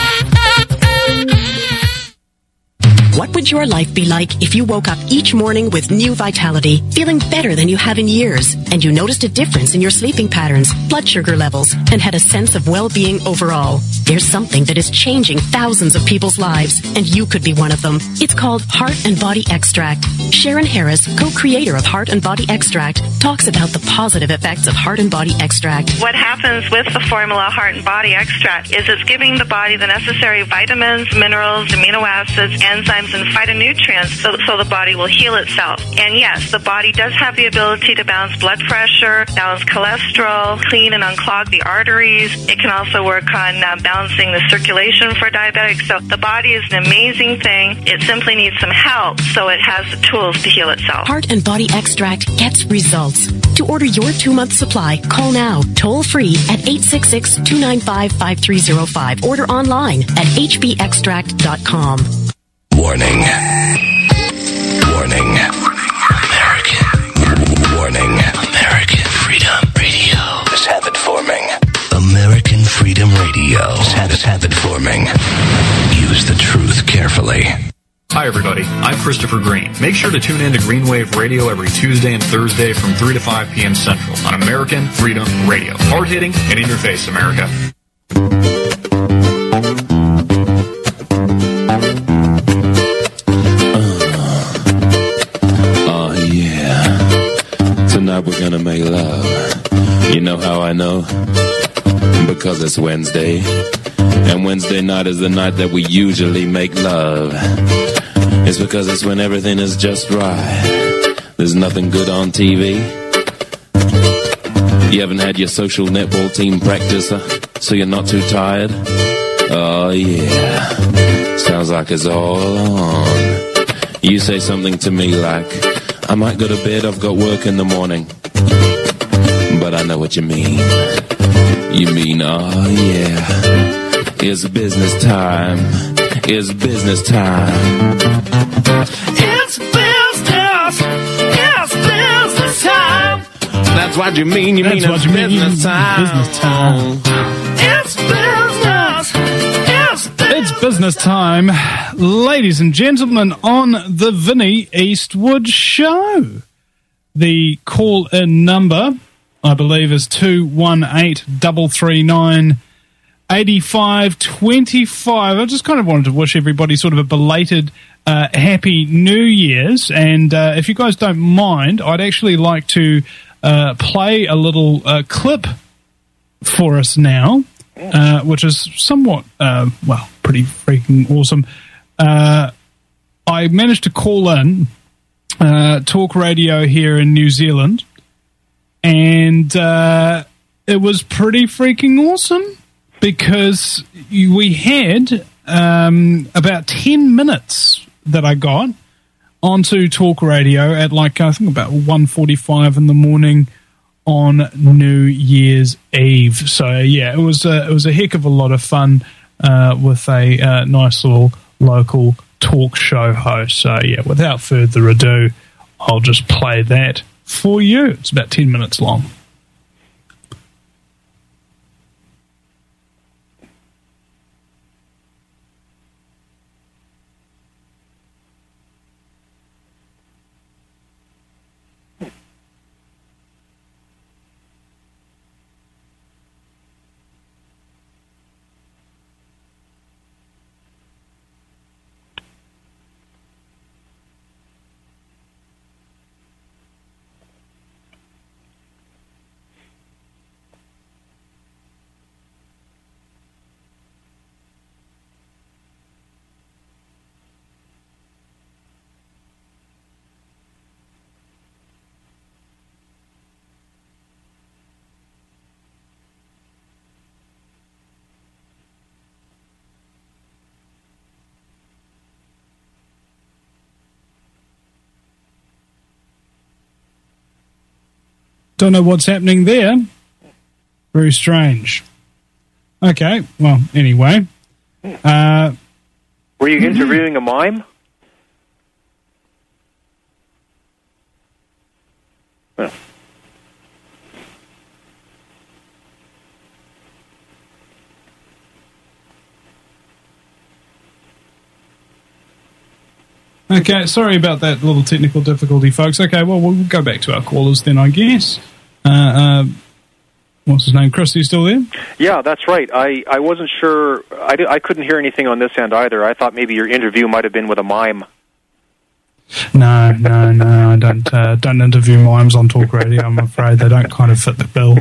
Speaker 5: What would your life be like if you woke up each morning with new vitality, feeling better than you have in years, and you noticed a difference in your sleeping patterns, blood sugar levels, and had a sense of well-being overall? There's something that is changing thousands of people's lives, and you could be one of them. It's called Heart and Body Extract. Sharon Harris, co-creator of Heart and Body Extract, talks about the positive effects of Heart and Body Extract.
Speaker 6: What happens with the formula Heart and Body Extract is it's giving the body the necessary vitamins, minerals, amino acids, enzymes, and phytonutrients so, so the body will heal itself. And yes, the body does have the ability to balance blood pressure, balance cholesterol, clean and unclog the arteries. It can also work on uh, balancing the circulation for diabetics. So the body is an amazing thing. It simply needs some help so it has the tools to heal itself.
Speaker 5: Heart and Body Extract gets results. To order your two-month supply, call now, toll-free at eight six six, two nine five, five three zero five. Order online at h b extract dot com.
Speaker 7: Warning. Warning. American. Warning. American Freedom Radio is habit forming. American Freedom Radio is habit, habit forming. Use the truth carefully.
Speaker 21: Hi, everybody. I'm Christopher Green. Make sure to tune in to Green Wave Radio every Tuesday and Thursday from three to five p.m. Central on American Freedom Radio. Hard-hitting and in your face, America.
Speaker 22: Tonight we're gonna make love. You know how I know? Because it's Wednesday. And Wednesday night is the night that we usually make love. It's because it's when everything is just right. There's nothing good on T V. You haven't had your social netball team practice, so you're not too tired? Oh yeah. Sounds like it's all on. You say something to me like, I might go to bed, I've got work in the morning. But I know what you mean. You mean, oh yeah, it's business time. It's business time.
Speaker 15: It's business. It's business time.
Speaker 22: That's what you mean. You
Speaker 1: That's
Speaker 22: mean
Speaker 1: what
Speaker 22: it's
Speaker 1: you mean.
Speaker 22: business time.
Speaker 1: Business time.
Speaker 15: It's business. It's business.
Speaker 1: It's business time. Ladies and gentlemen, on the Vinnie Eastwood Show. The call-in number, I believe, is two one eight, three three nine, eight five two five. I just kind of wanted to wish everybody sort of a belated uh, Happy New Year's. And uh, if you guys don't mind, I'd actually like to uh, play a little uh, clip for us now, uh, which is somewhat, uh, well, pretty freaking awesome. Uh, I managed to call in uh, talk radio here in New Zealand, and uh, it was pretty freaking awesome because we had um, about ten minutes that I got onto talk radio at like, I think about one forty-five in the morning on New Year's Eve. So yeah, it was a, it was a heck of a lot of fun uh, with a uh, nice little local talk show host. So yeah, without further ado, I'll just play that for you. It's about ten minutes long. Don't know what's happening there. Very strange. Okay, well, anyway. Uh,
Speaker 20: Were you interviewing a mime? Yeah.
Speaker 1: Okay, sorry about that little technical difficulty, folks. Okay, well, we'll go back to our callers then, I guess. Uh, uh, what's his name? Chris, are you still there?
Speaker 20: Yeah, that's right. I, I wasn't sure. I, di- I couldn't hear anything on this end either. I thought maybe your interview might have been with a mime.
Speaker 1: No, no, no. I don't uh, don't interview mimes on talk radio. I'm afraid they don't kind of fit the bill.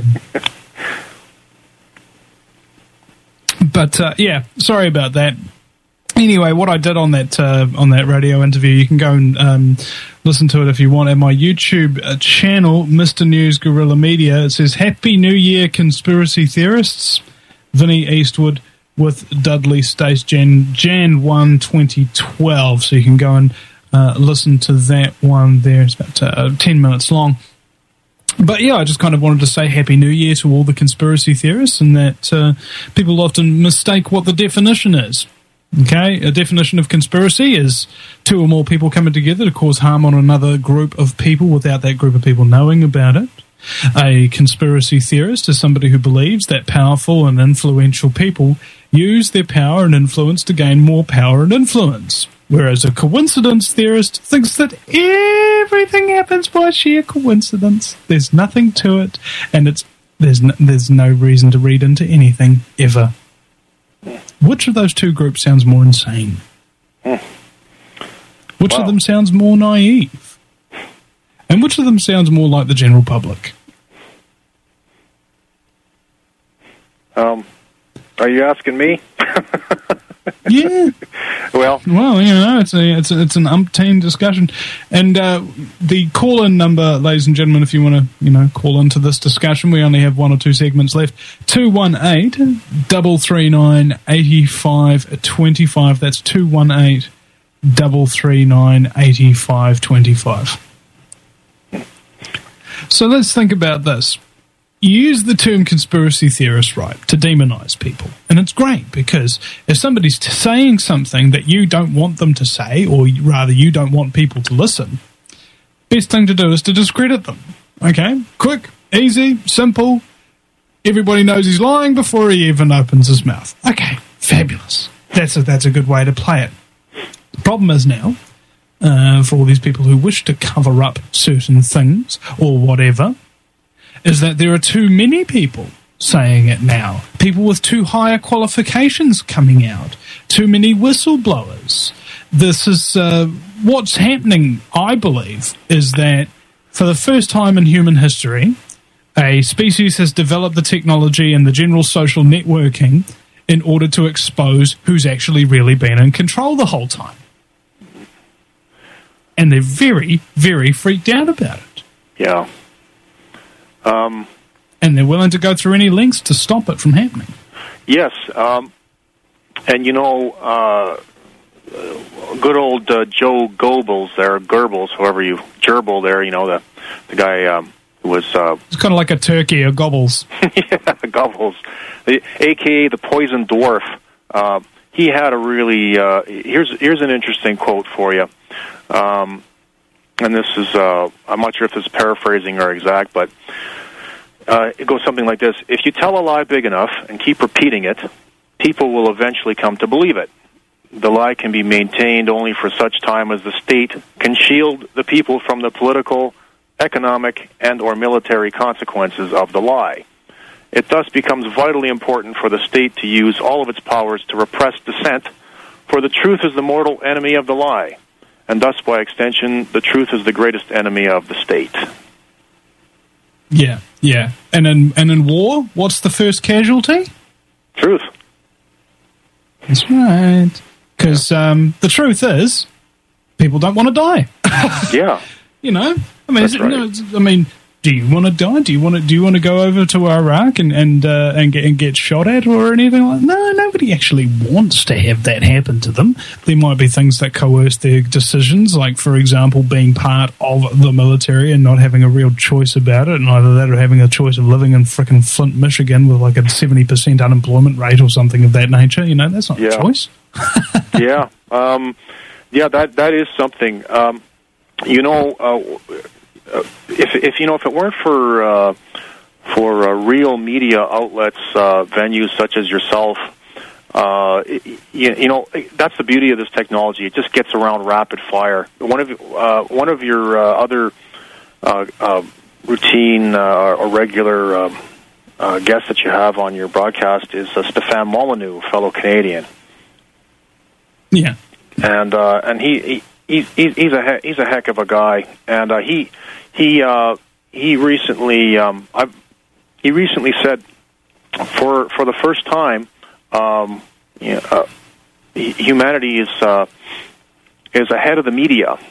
Speaker 1: But uh, yeah, sorry about that. Anyway, what I did on that uh, on that radio interview, you can go and um, listen to it if you want at my YouTube uh, channel, Mister News Guerrilla Media. It says "Happy New Year, Conspiracy Theorists." Vinnie Eastwood with Dudley Stace, Jan Jan one twenty twelve. So you can go and uh, listen to that one there. It's about uh, ten minutes long. But yeah, I just kind of wanted to say Happy New Year to all the conspiracy theorists, and that uh, people often mistake what the definition is. Okay, a definition of conspiracy is two or more people coming together to cause harm on another group of people without that group of people knowing about it. A conspiracy theorist is somebody who believes that powerful and influential people use their power and influence to gain more power and influence. Whereas a coincidence theorist thinks that everything happens by sheer coincidence. There's nothing to it, and it's there's no, there's no reason to read into anything, ever. Which of those two groups sounds more insane? Which wow. of them sounds more naive? And which of them sounds more like the general public?
Speaker 20: Um, are you asking me?
Speaker 1: Yeah.
Speaker 20: Well,
Speaker 1: well, you know, it's a it's a, it's an umpteen discussion, and uh, the call-in number, ladies and gentlemen, if you want to, you know, call into this discussion, we only have one or two segments left. Two one eight double three nine eighty five twenty five. That's two one eight double three nine eighty five twenty five. So let's think about this. You use the term conspiracy theorist, right, to demonize people. And it's great, because if somebody's t- saying something that you don't want them to say, or rather you don't want people to listen, best thing to do is to discredit them. Okay? Quick, easy, simple. Everybody knows he's lying before he even opens his mouth. Okay, fabulous. That's a, that's a good way to play it. The problem is now, uh, for all these people who wish to cover up certain things or whatever, is that there are too many people saying it now. People with too higher qualifications coming out. Too many whistleblowers. This is uh, what's happening, I believe, is that for the first time in human history, a species has developed the technology and the general social networking in order to expose who's actually really been in control the whole time. And they're very, very freaked out about it.
Speaker 20: Yeah. Um,
Speaker 1: and they're willing to go through any lengths to stop it from happening.
Speaker 20: Yes, um, and you know, uh, good old uh, Joe Goebbels there, Goebbels, whoever you, Gerbil there, you know, the the guy um, who was... Uh,
Speaker 1: it's kind of like a turkey, a Gobbles.
Speaker 20: Yeah, Gobbles, a k a the Poison Dwarf. Uh, he had a really... Uh, here's, here's an interesting quote for you. Um, and this is... Uh, I'm not sure if this is paraphrasing or exact, but... Uh, it goes something like this. If you tell a lie big enough and keep repeating it, people will eventually come to believe it. The lie can be maintained only for such time as the state can shield the people from the political, economic, and or military consequences of the lie. It thus becomes vitally important for the state to use all of its powers to repress dissent, for the truth is the mortal enemy of the lie, and thus, by extension, the truth is the greatest enemy of the state.
Speaker 1: Yeah, yeah. And in and in war, what's the first casualty?
Speaker 20: Truth.
Speaker 1: That's right. Because um, the truth is, people don't want to die.
Speaker 20: Yeah.
Speaker 1: You know, I mean,
Speaker 20: That's
Speaker 1: it,
Speaker 20: right.
Speaker 1: no, it's, I mean, Do you want to die? Do you want to? Do you want to go over to Iraq and and uh, and get and get shot at or anything like that? No, nobody actually wants to have that happen to them. There might be things that coerce their decisions, like for example, being part of the military and not having a real choice about it, and either that or having a choice of living in frickin' Flint, Michigan, with like a seventy percent unemployment rate or something of that nature. You know, that's not
Speaker 20: Yeah.
Speaker 1: a choice.
Speaker 20: yeah, um, yeah, that that is something. Um, you know. Uh, Uh, if if you know if it weren't for uh, for uh, real media outlets, uh, venues such as yourself, uh, you, you know that's the beauty of this technology. It just gets around rapid fire. One of uh, one of your uh, other uh, uh, routine uh, or regular uh, uh, guests that you have on your broadcast is uh, Stefan Molyneux, fellow Canadian.
Speaker 1: Yeah,
Speaker 20: and uh, and he. he He's, he's a he- he's a heck of a guy, and uh, he he uh, he recently um, I've, he recently said for for the first time um, you know, uh, humanity is uh, is ahead of the media, uh,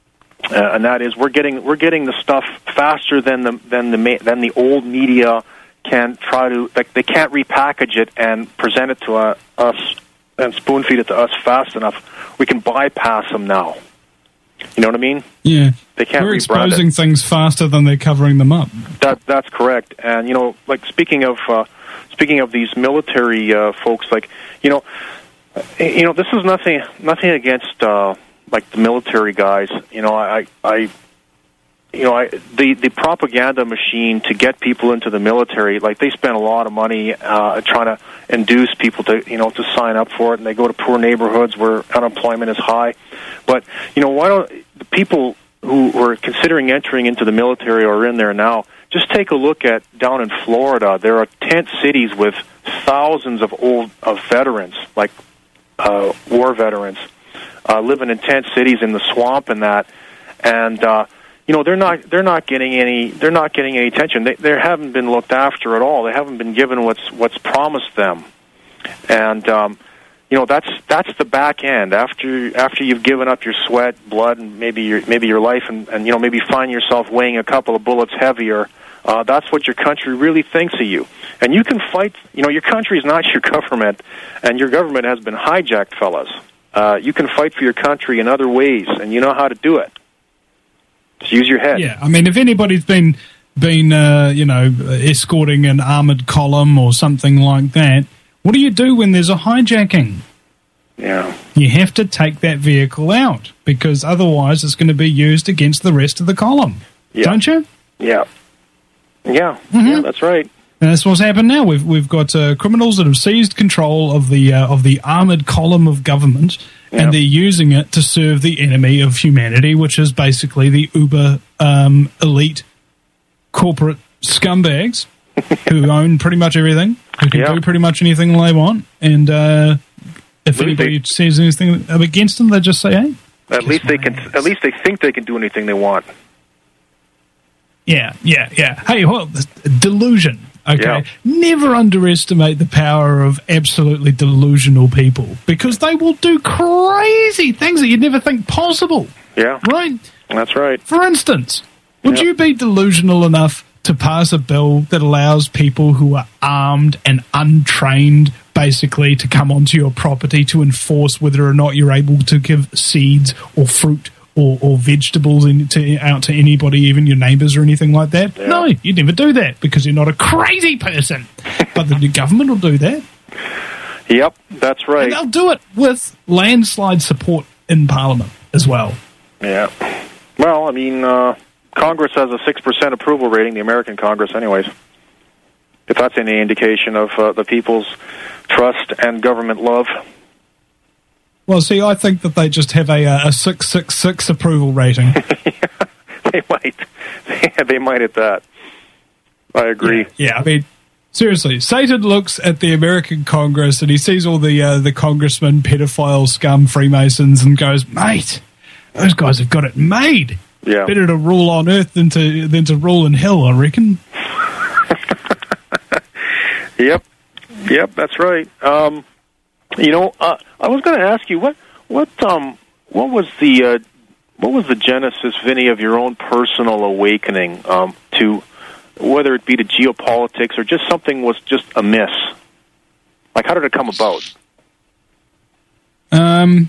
Speaker 20: and that is we're getting we're getting the stuff faster than the than the ma- than the old media can try to like they can't repackage it and present it to uh, us and spoon feed it to us fast enough. We can bypass them now. You know what I mean?
Speaker 1: Yeah.
Speaker 20: They can't
Speaker 1: We're
Speaker 20: rebrand
Speaker 1: exposing
Speaker 20: it.
Speaker 1: things faster than they're covering them up.
Speaker 20: That that's correct. And you know, like speaking of uh, speaking of these military uh, folks, like you know, you know, this is nothing nothing against uh, like the military guys. You know, I I. You know, I, the the propaganda machine to get people into the military, like they spend a lot of money uh, trying to induce people to, you know, to sign up for it, and they go to poor neighborhoods where unemployment is high. But you know, why don't the people who are considering entering into the military or are in there now just take a look at down in Florida? There are tent cities with thousands of old of veterans, like uh, war veterans, uh, living in tent cities in the swamp and that, and. Uh, You know, they're not they're not getting any they're not getting any attention. They they haven't been looked after at all. They haven't been given what's what's promised them. And um, you know, that's that's the back end. After after you've given up your sweat, blood, and maybe your maybe your life, and, and you know maybe find yourself weighing a couple of bullets heavier. Uh, that's what your country really thinks of you. And you can fight. You know, your country is not your government, and your government has been hijacked, fellas. Uh, you can fight for your country in other ways, and you know how to do it. Just use your head.
Speaker 1: Yeah, I mean, if anybody's been been uh, you know escorting an armored column or something like that, what do you do when there's a hijacking?
Speaker 20: Yeah,
Speaker 1: you have to take that vehicle out because otherwise it's going to be used against the rest of the column,
Speaker 20: yeah.
Speaker 1: don't you?
Speaker 20: Yeah, yeah,
Speaker 1: mm-hmm.
Speaker 20: yeah. That's right.
Speaker 1: And that's what's happened now. We've we've got uh, criminals that have seized control of the uh, of the armored column of government. And they're using it to serve the enemy of humanity, which is basically the uber um, elite corporate scumbags who own pretty much everything, who can
Speaker 20: yeah.
Speaker 1: do pretty much anything they want. And uh, if
Speaker 20: At
Speaker 1: anybody
Speaker 20: they,
Speaker 1: says anything against them, they just say, "Hey."
Speaker 20: At least they can. At least they think they can do anything they want.
Speaker 1: Yeah, yeah, yeah. Hey, well, delusion. Okay,
Speaker 20: yeah.
Speaker 1: Never underestimate the power of absolutely delusional people because they will do crazy things that you'd never think possible.
Speaker 20: Yeah,
Speaker 1: right.
Speaker 20: That's right.
Speaker 1: For instance, would
Speaker 20: yeah.
Speaker 1: you be delusional enough to pass a bill that allows people who are armed and untrained, basically, to come onto your property to enforce whether or not you're able to give seeds or fruit Or, or vegetables in, to, out to anybody, even your neighbours or anything like that?
Speaker 20: Yeah.
Speaker 1: No, you'd never do that because you're not a crazy person. But the government will do that.
Speaker 20: Yep, that's right.
Speaker 1: And they'll do it with landslide support in Parliament as well.
Speaker 20: Yeah. Well, I mean, uh, Congress has a six percent approval rating, the American Congress anyways. If that's any indication of uh, the people's trust and government love.
Speaker 1: Well, see, I think that they just have a a six six six approval rating.
Speaker 20: They might. They might at that. I agree.
Speaker 1: Yeah, yeah, I mean, seriously, Satan looks at the American Congress and he sees all the uh, the congressmen, pedophile scum, Freemasons, and goes, "Mate, those guys have got it made.
Speaker 20: Yeah.
Speaker 1: Better to rule on earth than to than to rule in hell, I reckon."
Speaker 20: Yep. Yep, that's right. Um, You know, uh, I was going to ask you what what um what was the uh, what was the genesis, Vinny, of your own personal awakening um, to to, whether it be to geopolitics or just something was just amiss? Like, how did it come about?
Speaker 1: Um,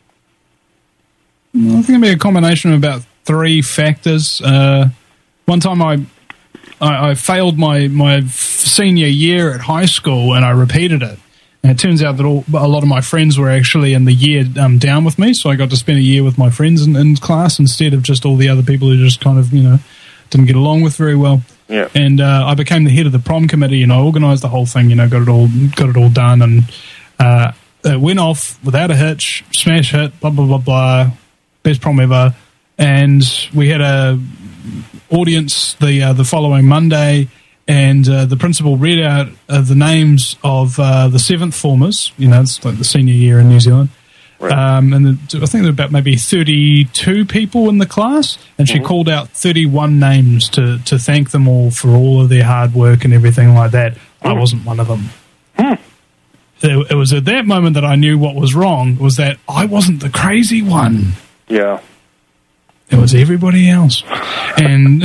Speaker 1: well, I think it'd be a combination of about three factors. Uh, one time I, I I failed my my senior year at high school, and I repeated it. And it turns out that all, a lot of my friends were actually in the year um, down with me, so I got to spend a year with my friends in, in class instead of just all the other people who just kind of, you know, didn't get along with very well.
Speaker 20: Yeah.
Speaker 1: And uh, I became the head of the prom committee, and I organised the whole thing. You know, got it all got it all done, and uh, it went off without a hitch, smash hit, blah blah blah blah, best prom ever. And we had a audience the uh, the following Monday. And uh, the principal read out uh, the names of uh, the seventh formers. You know, it's like the senior year in New Zealand.
Speaker 20: Right.
Speaker 1: Um, and the, I think there were about maybe thirty-two people in the class. And she
Speaker 20: Mm-hmm.
Speaker 1: called out thirty-one names to, to thank them all for all of their hard work and everything like that. Mm. I wasn't one of them.
Speaker 20: Mm.
Speaker 1: It, it was at that moment that I knew what was wrong, was that I wasn't the crazy one.
Speaker 20: Yeah.
Speaker 1: It was everybody else. And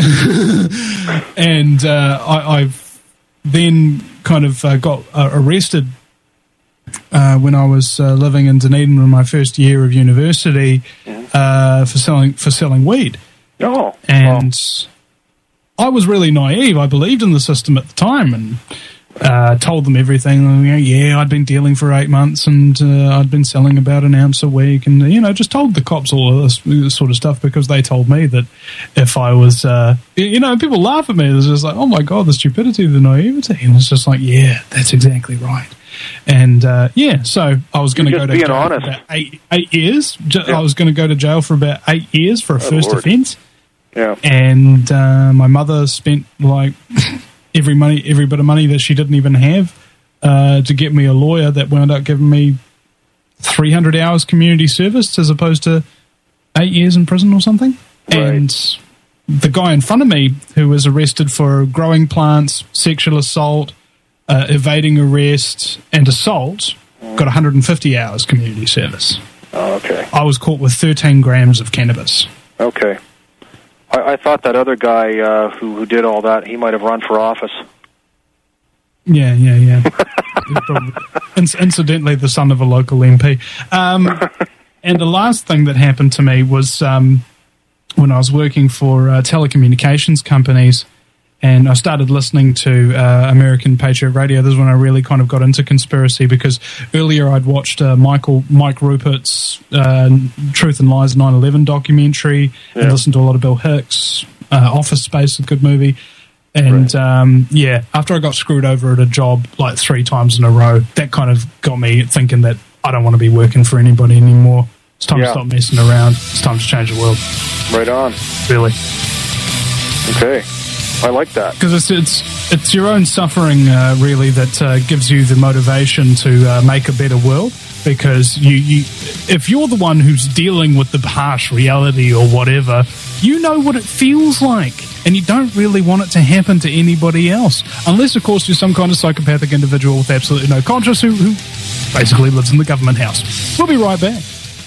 Speaker 1: and uh, I, I've then kind of uh, got uh, arrested uh, when I was uh, living in Dunedin in my first year of university uh, for selling for selling weed.
Speaker 20: Oh.
Speaker 1: And I was really naive. I believed in the system at the time, and uh, told them everything. You know, yeah, I'd been dealing for eight months, and uh, I'd been selling about an ounce a week, and you know, just told the cops all of this, this sort of stuff because they told me that if I was, uh, you know, people laugh at me. It's just like, oh my god, the stupidity, the naivety, and it's just like, yeah, that's exactly right. And uh, yeah, so I was going to go to
Speaker 20: being
Speaker 1: jail
Speaker 20: honest.
Speaker 1: for about eight eight years. J-
Speaker 20: Yeah.
Speaker 1: I was going to go to jail for about eight years for a
Speaker 20: Oh,
Speaker 1: first
Speaker 20: Lord.
Speaker 1: offence.
Speaker 20: Yeah.
Speaker 1: And uh, my mother spent like every money, every bit of money that she didn't even have uh, to get me a lawyer that wound up giving me three hundred hours community service as opposed to eight years in prison or something.
Speaker 20: Right.
Speaker 1: And the guy in front of me who was arrested for growing plants, sexual assault, uh, evading arrest, and assault got one hundred fifty hours community service.
Speaker 20: Oh, okay.
Speaker 1: I was caught with thirteen grams of cannabis.
Speaker 20: Okay. I, I thought that other guy uh, who, who did all that, he might have run for office.
Speaker 1: Yeah, yeah, yeah. Inc- incidentally, the son of a local M P. Um, and the last thing that happened to me was um, when I was working for uh, telecommunications companies, and I started listening to uh, American Patriot Radio. This is when I really kind of got into conspiracy, because earlier I'd watched uh, Michael Mike Rupert's uh, Truth and Lies nine eleven documentary,
Speaker 20: Yeah.
Speaker 1: and listened to a lot of Bill Hicks, uh, Office Space, a good movie. And um, yeah, after I got screwed over at a job like three times in a row, that kind of got me thinking that I don't want to be working for anybody anymore. It's time
Speaker 20: Yeah.
Speaker 1: to stop messing around. It's time to change the world.
Speaker 20: Right on.
Speaker 1: Really.
Speaker 20: Okay. I like that.
Speaker 1: Because it's, it's, it's your own suffering, uh, really, that uh, gives you the motivation to uh, make a better world. Because you, you, if you're the one who's dealing with the harsh reality or whatever, you know what it feels like. And you don't really want it to happen to anybody else. Unless, of course, you're some kind of psychopathic individual with absolutely no conscience who, who basically lives in the government house. We'll be right back.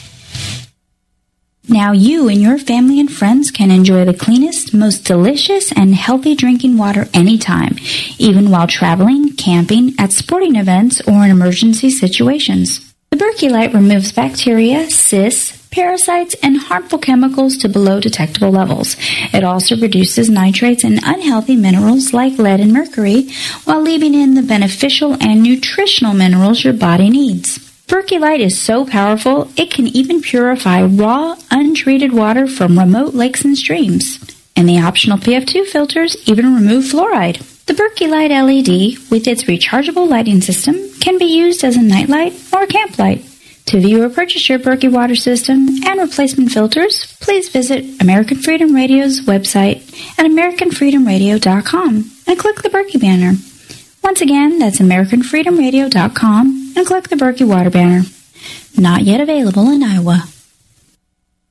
Speaker 12: Now you and your family and friends can enjoy the cleanest, most delicious, and healthy drinking water anytime, even while traveling, camping, at sporting events, or in emergency situations. The Berkey Light removes bacteria, cysts, parasites, and harmful chemicals to below detectable levels. It also reduces nitrates and unhealthy minerals like lead and mercury, while leaving in the beneficial and nutritional minerals your body needs. Berkey Light is so powerful, it can even purify raw, untreated water from remote lakes and streams. And the optional P F two filters even remove fluoride. The Berkey Light L E D, with its rechargeable lighting system, can be used as a nightlight or camp light. To view or purchase your Berkey water system and replacement filters, please visit American Freedom Radio's website at american freedom radio dot com and click the Berkey banner. Once again, that's american freedom radio dot com and click the Berkey water banner. Not yet available in Iowa.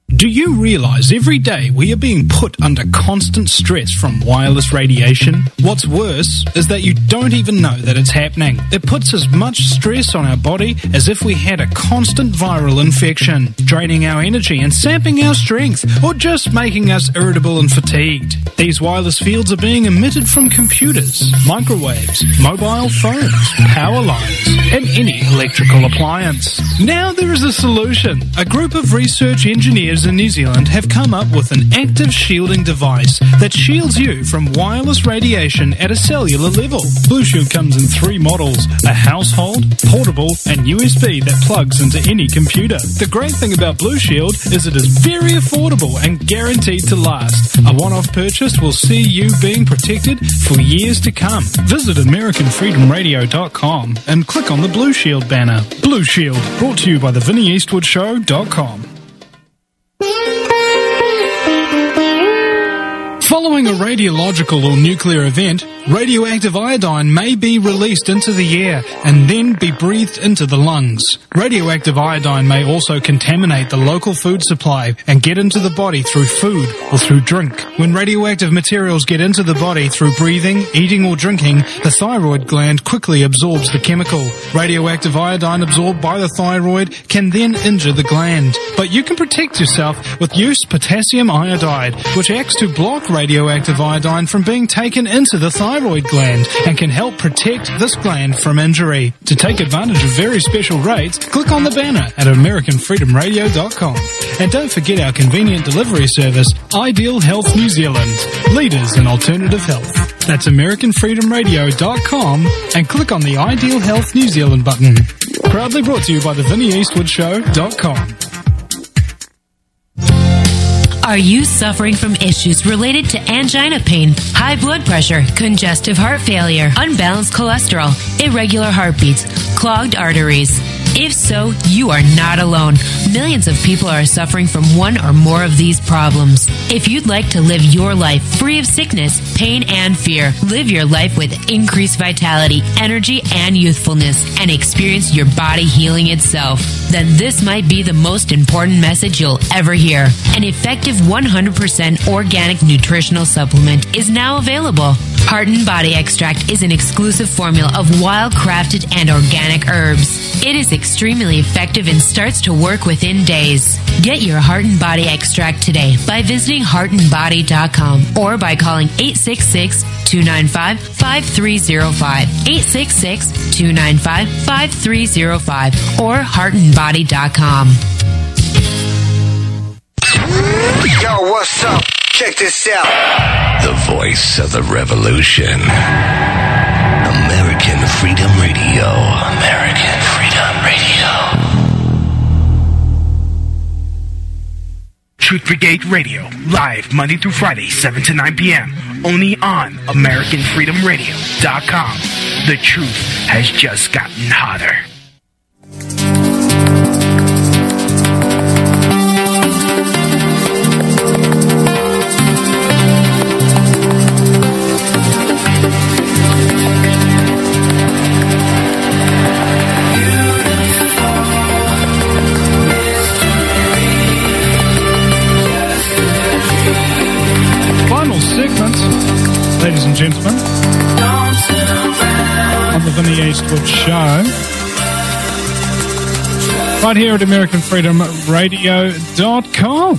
Speaker 1: Do you realize every day we are being put under constant stress from wireless radiation? What's worse is that you don't even know that it's happening. It puts as much stress on our body as if we had a constant viral infection, draining our energy and sapping our strength, or just making us irritable and fatigued. These wireless fields are being emitted from computers, microwaves, mobile phones, power lines, and any electrical appliance. Now there is a solution. A group of research engineers in New Zealand have come up with an active shielding device that shields you from wireless radiation at a cellular level. Blue Shield comes in three models: a household, portable, and U S B that plugs into any computer. The great thing about Blue Shield is it is very affordable and guaranteed to last. A one-off purchase will see you being protected for years to come. Visit American Freedom Radio dot com and click on the Blue Shield banner. Blue Shield, brought to you by the Vinnie Eastwood Show dot com. Following a radiological or nuclear event, radioactive iodine may be released into the air and then be breathed into the lungs. Radioactive iodine may also contaminate the local food supply and get into the body through food or through drink. When radioactive materials get into the body through breathing, eating or drinking, the thyroid gland quickly absorbs the chemical. Radioactive iodine absorbed by the thyroid can then injure the gland. But you can protect yourself with used potassium iodide, which acts to block radioactive iodine from being taken into the thyroid gland and can help protect this gland from injury. To take advantage of very special rates, click on the banner at American Freedom Radio dot com. And don't forget our convenient delivery service, Ideal Health New Zealand, leaders in alternative health. That's American Freedom Radio dot com and click on the Ideal Health New Zealand button. Proudly brought to you by the Vinnie Eastwood Show dot com.
Speaker 3: Are you suffering from issues related to angina pain, high blood pressure, congestive heart failure, unbalanced cholesterol, irregular heartbeats, clogged arteries? If so, you are not alone. Millions of people are suffering from one or more of these problems. If you'd like to live your life free of sickness, pain, and fear, live your life with increased vitality, energy, and youthfulness, and experience your body healing itself, then this might be the most important message you'll ever hear. An effective one hundred percent organic nutritional supplement is now available. Heart and Body Extract is an exclusive formula of wild-crafted and organic herbs. It is extremely effective and starts to work within days. Get your Heart and Body Extract today by visiting heart and body dot com or by calling eight six six, two nine five, five three zero five, eight six six, two nine five, five three zero five, or heart and body dot com.
Speaker 8: Yo, what's up? Check this out.
Speaker 7: The voice of the revolution. American Freedom Radio. American Freedom Radio.
Speaker 9: Truth Brigade Radio, live Monday through Friday, seven to nine p.m. Only on American Freedom Radio dot com. The truth has just gotten hotter.
Speaker 1: Ladies and gentlemen, on the Vinnie Eastwood Show, right here at American Freedom Radio dot com.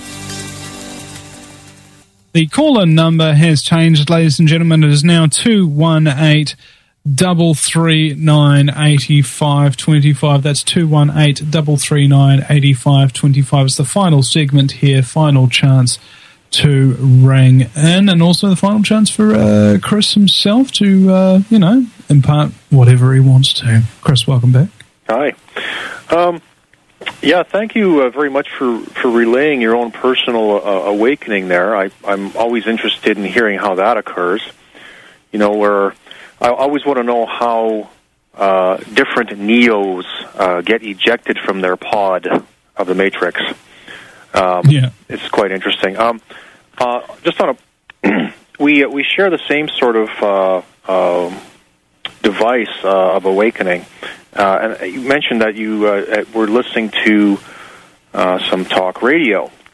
Speaker 1: The call-in number has changed, ladies and gentlemen. It is now two one eight, three three nine, eight five two five. That's two one eight, three three nine, eight five two five. It's the final segment here, final chance to ring in, and also the final chance for uh, Chris himself to, uh, you know, impart whatever he wants to. Chris, welcome back.
Speaker 20: Hi. Um, yeah, thank you uh, very much for, for relaying your own personal uh, awakening there. I, I'm always interested in hearing how that occurs. You know, where I always want to know how uh, different Neos uh, get ejected from their pod of the Matrix. Um, yeah. It's quite interesting. Um, uh, just on a, we uh, we share the same sort of uh, uh, device uh, of awakening. Uh, and you mentioned that you uh, were listening to uh, some talk radio,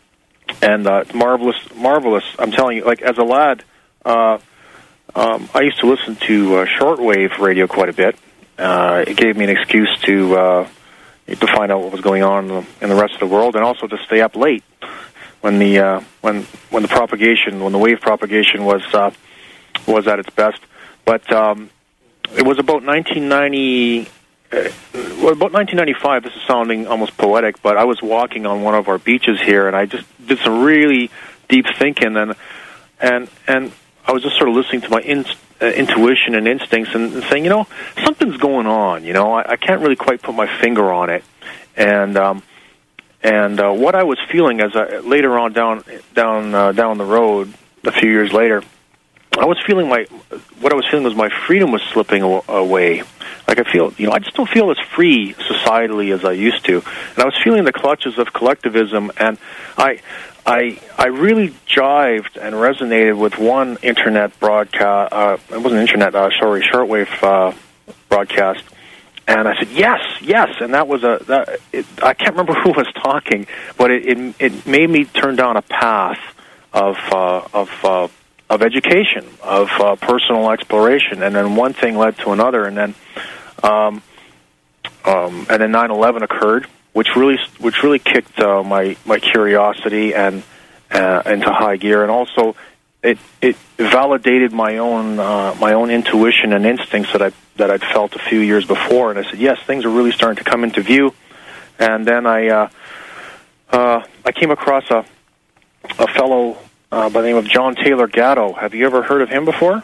Speaker 20: and uh, it's marvelous, marvelous. I'm telling you, like as a lad, uh, um, I used to listen to uh, shortwave radio quite a bit. Uh, it gave me an excuse to uh, to find out what was going on in the, in the rest of the world, and also to stay up late when the uh, when when the propagation, when the wave propagation was uh, was at its best. But um, it was about nineteen ninety. Uh, well, about nineteen ninety-five, this is sounding almost poetic, but I was walking on one of our beaches here, and I just did some really deep thinking, and and and I was just sort of listening to my in, uh, intuition and instincts, and, and saying, you know, something's going on. You know, I, I can't really quite put my finger on it, and um, and uh, what I was feeling as I, later on down down uh, down the road, a few years later, I was feeling my what I was feeling was my freedom was slipping aw- away. Like I feel, you know, I just don't feel as free societally as I used to, and I was feeling the clutches of collectivism, and I, I, I really jived and resonated with one internet broadcast. Uh, it wasn't internet, uh, sorry, shortwave uh, broadcast, and I said yes, yes, and that was a. That, it, I can't remember who was talking, but it it, it made me turn down a path of uh, of. Uh, of education, of uh, personal exploration, and then one thing led to another, and then, um, um, and then nine eleven occurred, which really, which really kicked uh, my my curiosity and uh, into high gear, and also it it validated my own uh, my own intuition and instincts that I that I'd felt a few years before, and I said, yes, things are really starting to come into view, and then I uh, uh, I came across a a fellow. Uh, by the name of John Taylor Gatto. Have you ever heard of him before?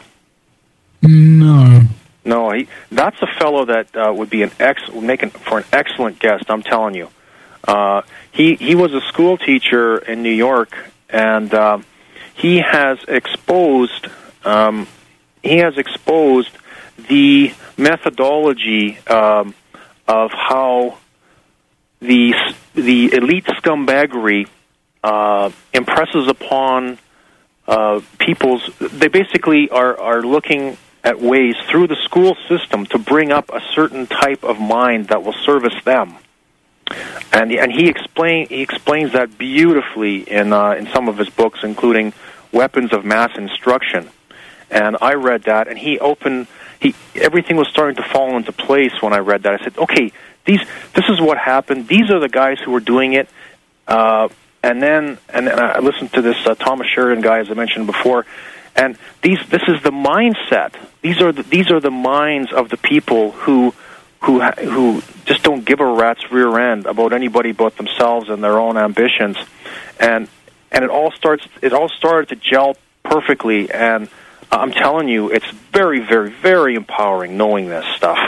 Speaker 1: No.
Speaker 20: No, he, that's a fellow that uh, would be an ex, would make an, for an excellent guest, I'm telling you. Uh, he, he was a school teacher in New York, and uh, he has exposed um, he has exposed the methodology um, of how the the elite scumbaggery Uh, impresses upon uh, people's. They basically are, are looking at ways through the school system to bring up a certain type of mind that will service them, and and he explain he explains that beautifully in uh, in some of his books, including Weapons of Mass Instruction. And I read that, and he opened he everything was starting to fall into place when I read that. I said, okay, these this is what happened. These are the guys who were doing it. Uh, And then, and then I listened to this uh, Thomas Sheridan guy, as I mentioned before, and these, this is the mindset. These are the, these are the minds of the people who, who, who just don't give a rat's rear end about anybody but themselves and their own ambitions, and and it all starts. It all started to gel perfectly, and I'm telling you, it's very, very, very empowering knowing this stuff.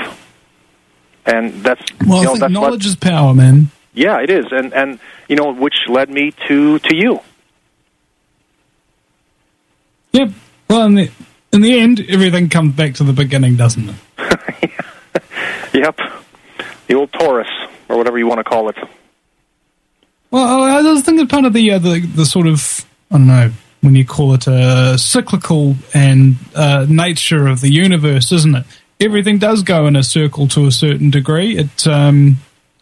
Speaker 20: And that's
Speaker 1: well,
Speaker 20: you know,
Speaker 1: I think
Speaker 20: that's
Speaker 1: knowledge
Speaker 20: what,
Speaker 1: is power, man.
Speaker 20: Yeah, it is, and and you know, which led me to to you.
Speaker 1: Yep. Well, in the in the end, everything comes back to the beginning, doesn't it?
Speaker 20: Yep. The old Taurus, or whatever you want to call it.
Speaker 1: Well, I was thinking part of the uh, the the sort of, I don't know, when you call it a cyclical and uh, nature of the universe, isn't it? Everything does go in a circle to a certain degree. It um.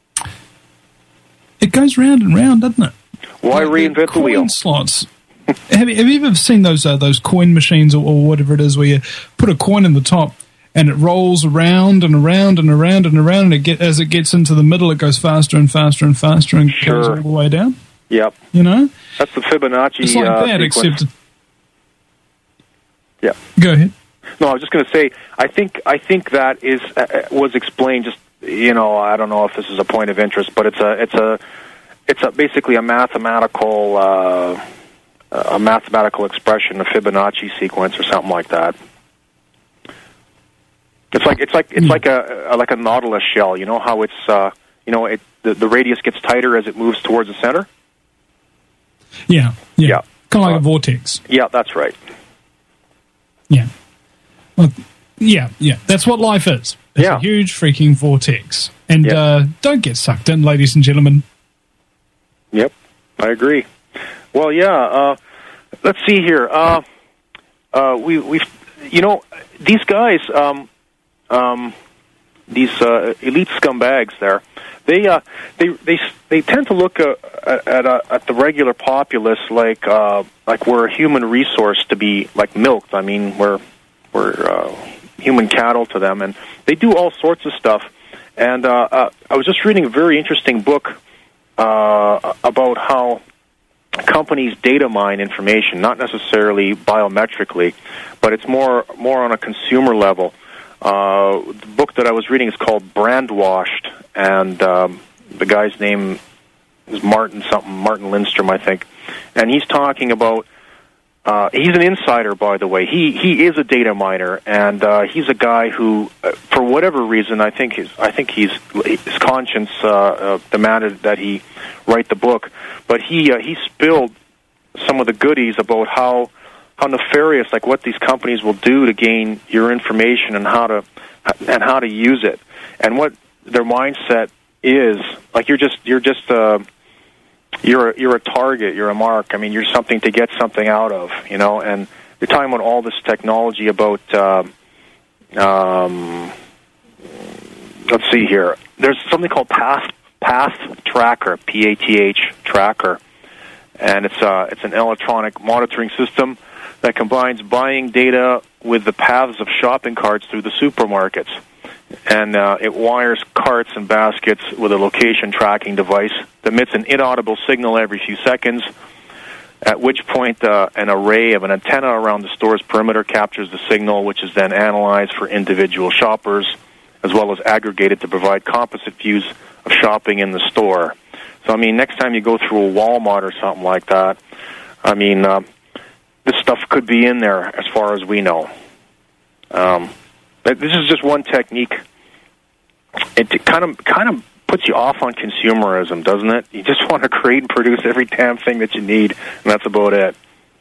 Speaker 1: It goes round and round, doesn't it?
Speaker 20: Why like reinvent the,
Speaker 1: coin
Speaker 20: wheel?
Speaker 1: Slots. have, you, have you ever seen those uh, those coin machines or, or whatever it is, where you put a coin in the top and it rolls around and around and around and around, and it get, as it gets into the middle, it goes faster and faster and faster and
Speaker 20: sure.
Speaker 1: goes all the way down?
Speaker 20: Yep.
Speaker 1: You know?
Speaker 20: That's the Fibonacci
Speaker 1: It's like
Speaker 20: uh,
Speaker 1: that,
Speaker 20: sequence.
Speaker 1: except...
Speaker 20: Yeah.
Speaker 1: Go ahead.
Speaker 20: No, I was just going to say, I think I think that is uh, was explained just, you know, I don't know if this is a point of interest, but it's a it's a it's a basically a mathematical uh, a mathematical expression, a Fibonacci sequence or something like that. It's like it's like it's mm. like a, a like a nautilus shell. You know how it's uh, you know it the, the radius gets tighter as it moves towards the center.
Speaker 1: Yeah, yeah,
Speaker 20: yeah.
Speaker 1: kind of like
Speaker 20: uh,
Speaker 1: a vortex.
Speaker 20: Yeah, that's right.
Speaker 1: Yeah. Well, yeah, yeah. That's what life is. It's
Speaker 20: yeah.
Speaker 1: a huge freaking vortex. And
Speaker 20: yep.
Speaker 1: uh, don't get sucked in, ladies and gentlemen.
Speaker 20: Yep, I agree. Well, yeah, uh, let's see here. Uh, uh, we, we've, you know, these guys, um, um, these uh, elite scumbags there, they uh, they they they tend to look uh, at at, uh, at the regular populace like uh, like we're a human resource to be like milked. I mean, we're we're uh, human cattle to them, and they do all sorts of stuff. And uh, uh, I was just reading a very interesting book uh, about how companies data mine information, not necessarily biometrically, but it's more more on a consumer level. Uh, the book that I was reading is called Brand Washed, and um, the guy's name is Martin something, Martin Lindstrom, I think. And he's talking about, uh, he's an insider, by the way. He he is a data miner, and uh, he's a guy who, uh, for whatever reason, I think his I think he's his conscience uh, uh, demanded that he write the book. But he uh, he spilled some of the goodies about how. how nefarious, like what these companies will do to gain your information and how to and how to use it, and what their mindset is. Like you're just you're just uh, you're a, you're a target, you're a mark. I mean, you're something to get something out of, you know. And you're talking about all this technology about. Uh, um, let's see here. There's something called Path Path Tracker, P A T H Tracker, and it's uh, it's an electronic monitoring system that combines buying data with the paths of shopping carts through the supermarkets. And uh, it wires carts and baskets with a location tracking device that emits an inaudible signal every few seconds, at which point uh, an array of an antenna around the store's perimeter captures the signal, which is then analyzed for individual shoppers, as well as aggregated to provide composite views of shopping in the store. So, I mean, next time you go through a Walmart or something like that, I mean... Uh, this stuff could be in there, as far as we know. Um, but this is just one technique. It kind of kind of puts you off on consumerism, doesn't it? You just want to create and produce every damn thing that you need, and that's about it.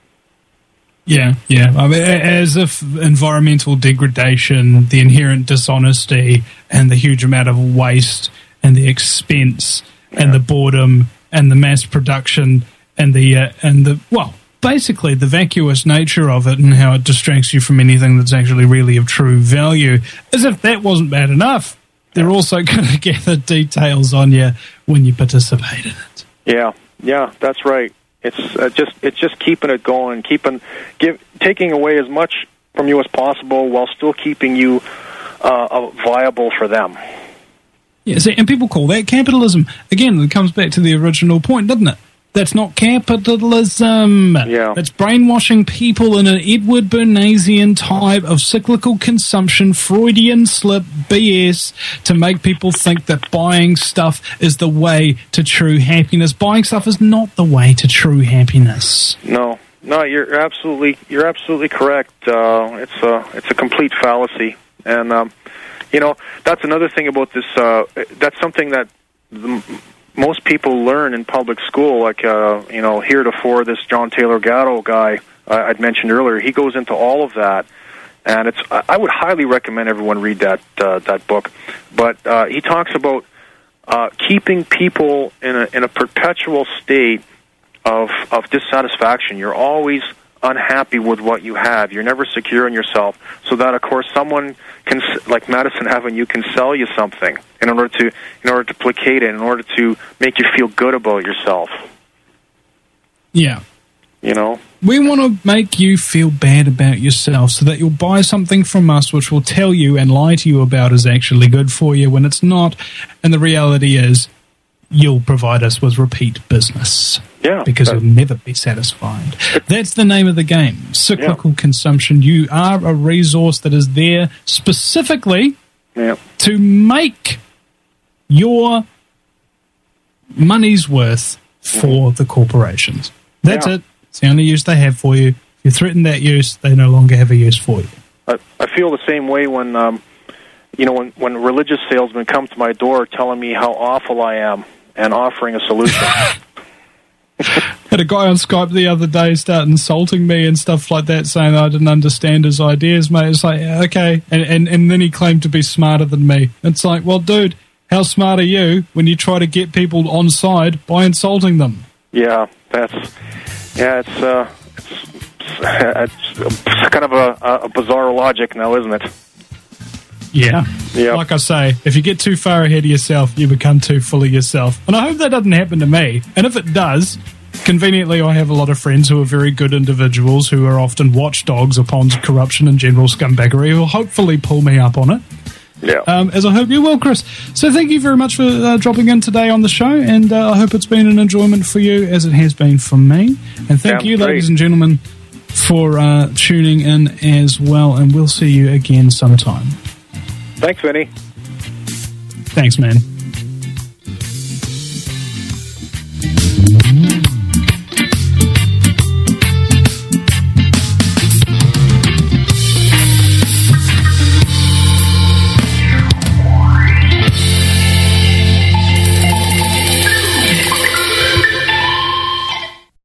Speaker 1: Yeah, yeah. I mean, as if environmental degradation, the inherent dishonesty, and the huge amount of waste, and the expense, yeah. and the boredom, and the mass production, and the uh, and the well. Basically, the vacuous nature of it and how it distracts you from anything that's actually really of true value. As if that wasn't bad enough, they're also going to gather details on you when you participate in it.
Speaker 20: Yeah, yeah, that's right. It's uh, just it's just keeping it going, keeping give, taking away as much from you as possible while still keeping you uh, viable for them.
Speaker 1: Yeah, see, and people call that capitalism. Again, it comes back to the original point, doesn't it? That's not capitalism.
Speaker 20: Yeah.
Speaker 1: That's brainwashing people in an Edward Bernaysian type of cyclical consumption, Freudian slip B S to make people think that buying stuff is the way to true happiness. Buying stuff is not the way to true happiness.
Speaker 20: No, no, you're absolutely you're absolutely correct. Uh, it's a it's a complete fallacy, and um, you know that's another thing about this. Uh, that's something that. The, most people learn in public school, like, uh, you know, heretofore this John Taylor Gatto guy uh, I'd mentioned earlier, he goes into all of that. And it's I would highly recommend everyone read that uh, that book. But uh, he talks about uh, keeping people in a, in a perpetual state of, of dissatisfaction. You're always unhappy with what you have. You're never secure in yourself. So that, of course, someone can, like Madison Avenue, can sell you something in order to in order to placate it, in order to make you feel good about yourself.
Speaker 1: Yeah.
Speaker 20: You know?
Speaker 1: We want to make you feel bad about yourself so that you'll buy something from us which will tell you and lie to you about is actually good for you when it's not. And the reality is you'll provide us with repeat business.
Speaker 20: Yeah.
Speaker 1: Because you'll never be satisfied. That's the name of the game. Cyclical yeah. consumption. You are a resource that is there specifically
Speaker 20: yeah.
Speaker 1: to make your money's worth for the corporations. That's
Speaker 20: yeah.
Speaker 1: it. It's the only use they have for you. If you threaten that use, they no longer have a use for you.
Speaker 20: I, I feel the same way when, um, you know, when, when religious salesmen come to my door telling me how awful I am and offering a solution.
Speaker 1: Had a guy on Skype the other day start insulting me and stuff like that, saying I didn't understand his ideas, mate. It's like, okay. And, and, and then he claimed to be smarter than me. It's like, well, dude, how smart are you when you try to get people on side by insulting them?
Speaker 20: Yeah, that's... Yeah, it's, uh, it's, it's kind of a, a bizarre logic now, isn't it?
Speaker 1: Yeah.
Speaker 20: Yeah.
Speaker 1: Like I say, if you get too far ahead of yourself, you become too full of yourself. And I hope that doesn't happen to me. And if it does, conveniently, I have a lot of friends who are very good individuals who are often watchdogs upon corruption and general scumbaggery who will hopefully pull me up on it.
Speaker 20: Yeah.
Speaker 1: Um, as I hope you will, Chris. So thank you very much for uh, dropping in today on the show, and uh, I hope it's been an enjoyment for you as it has been for me. And thank
Speaker 20: Sounds
Speaker 1: you,
Speaker 20: great.
Speaker 1: ladies and gentlemen, for uh, tuning in as well, and we'll see you again sometime.
Speaker 20: Thanks, Vinny.
Speaker 1: Thanks, man.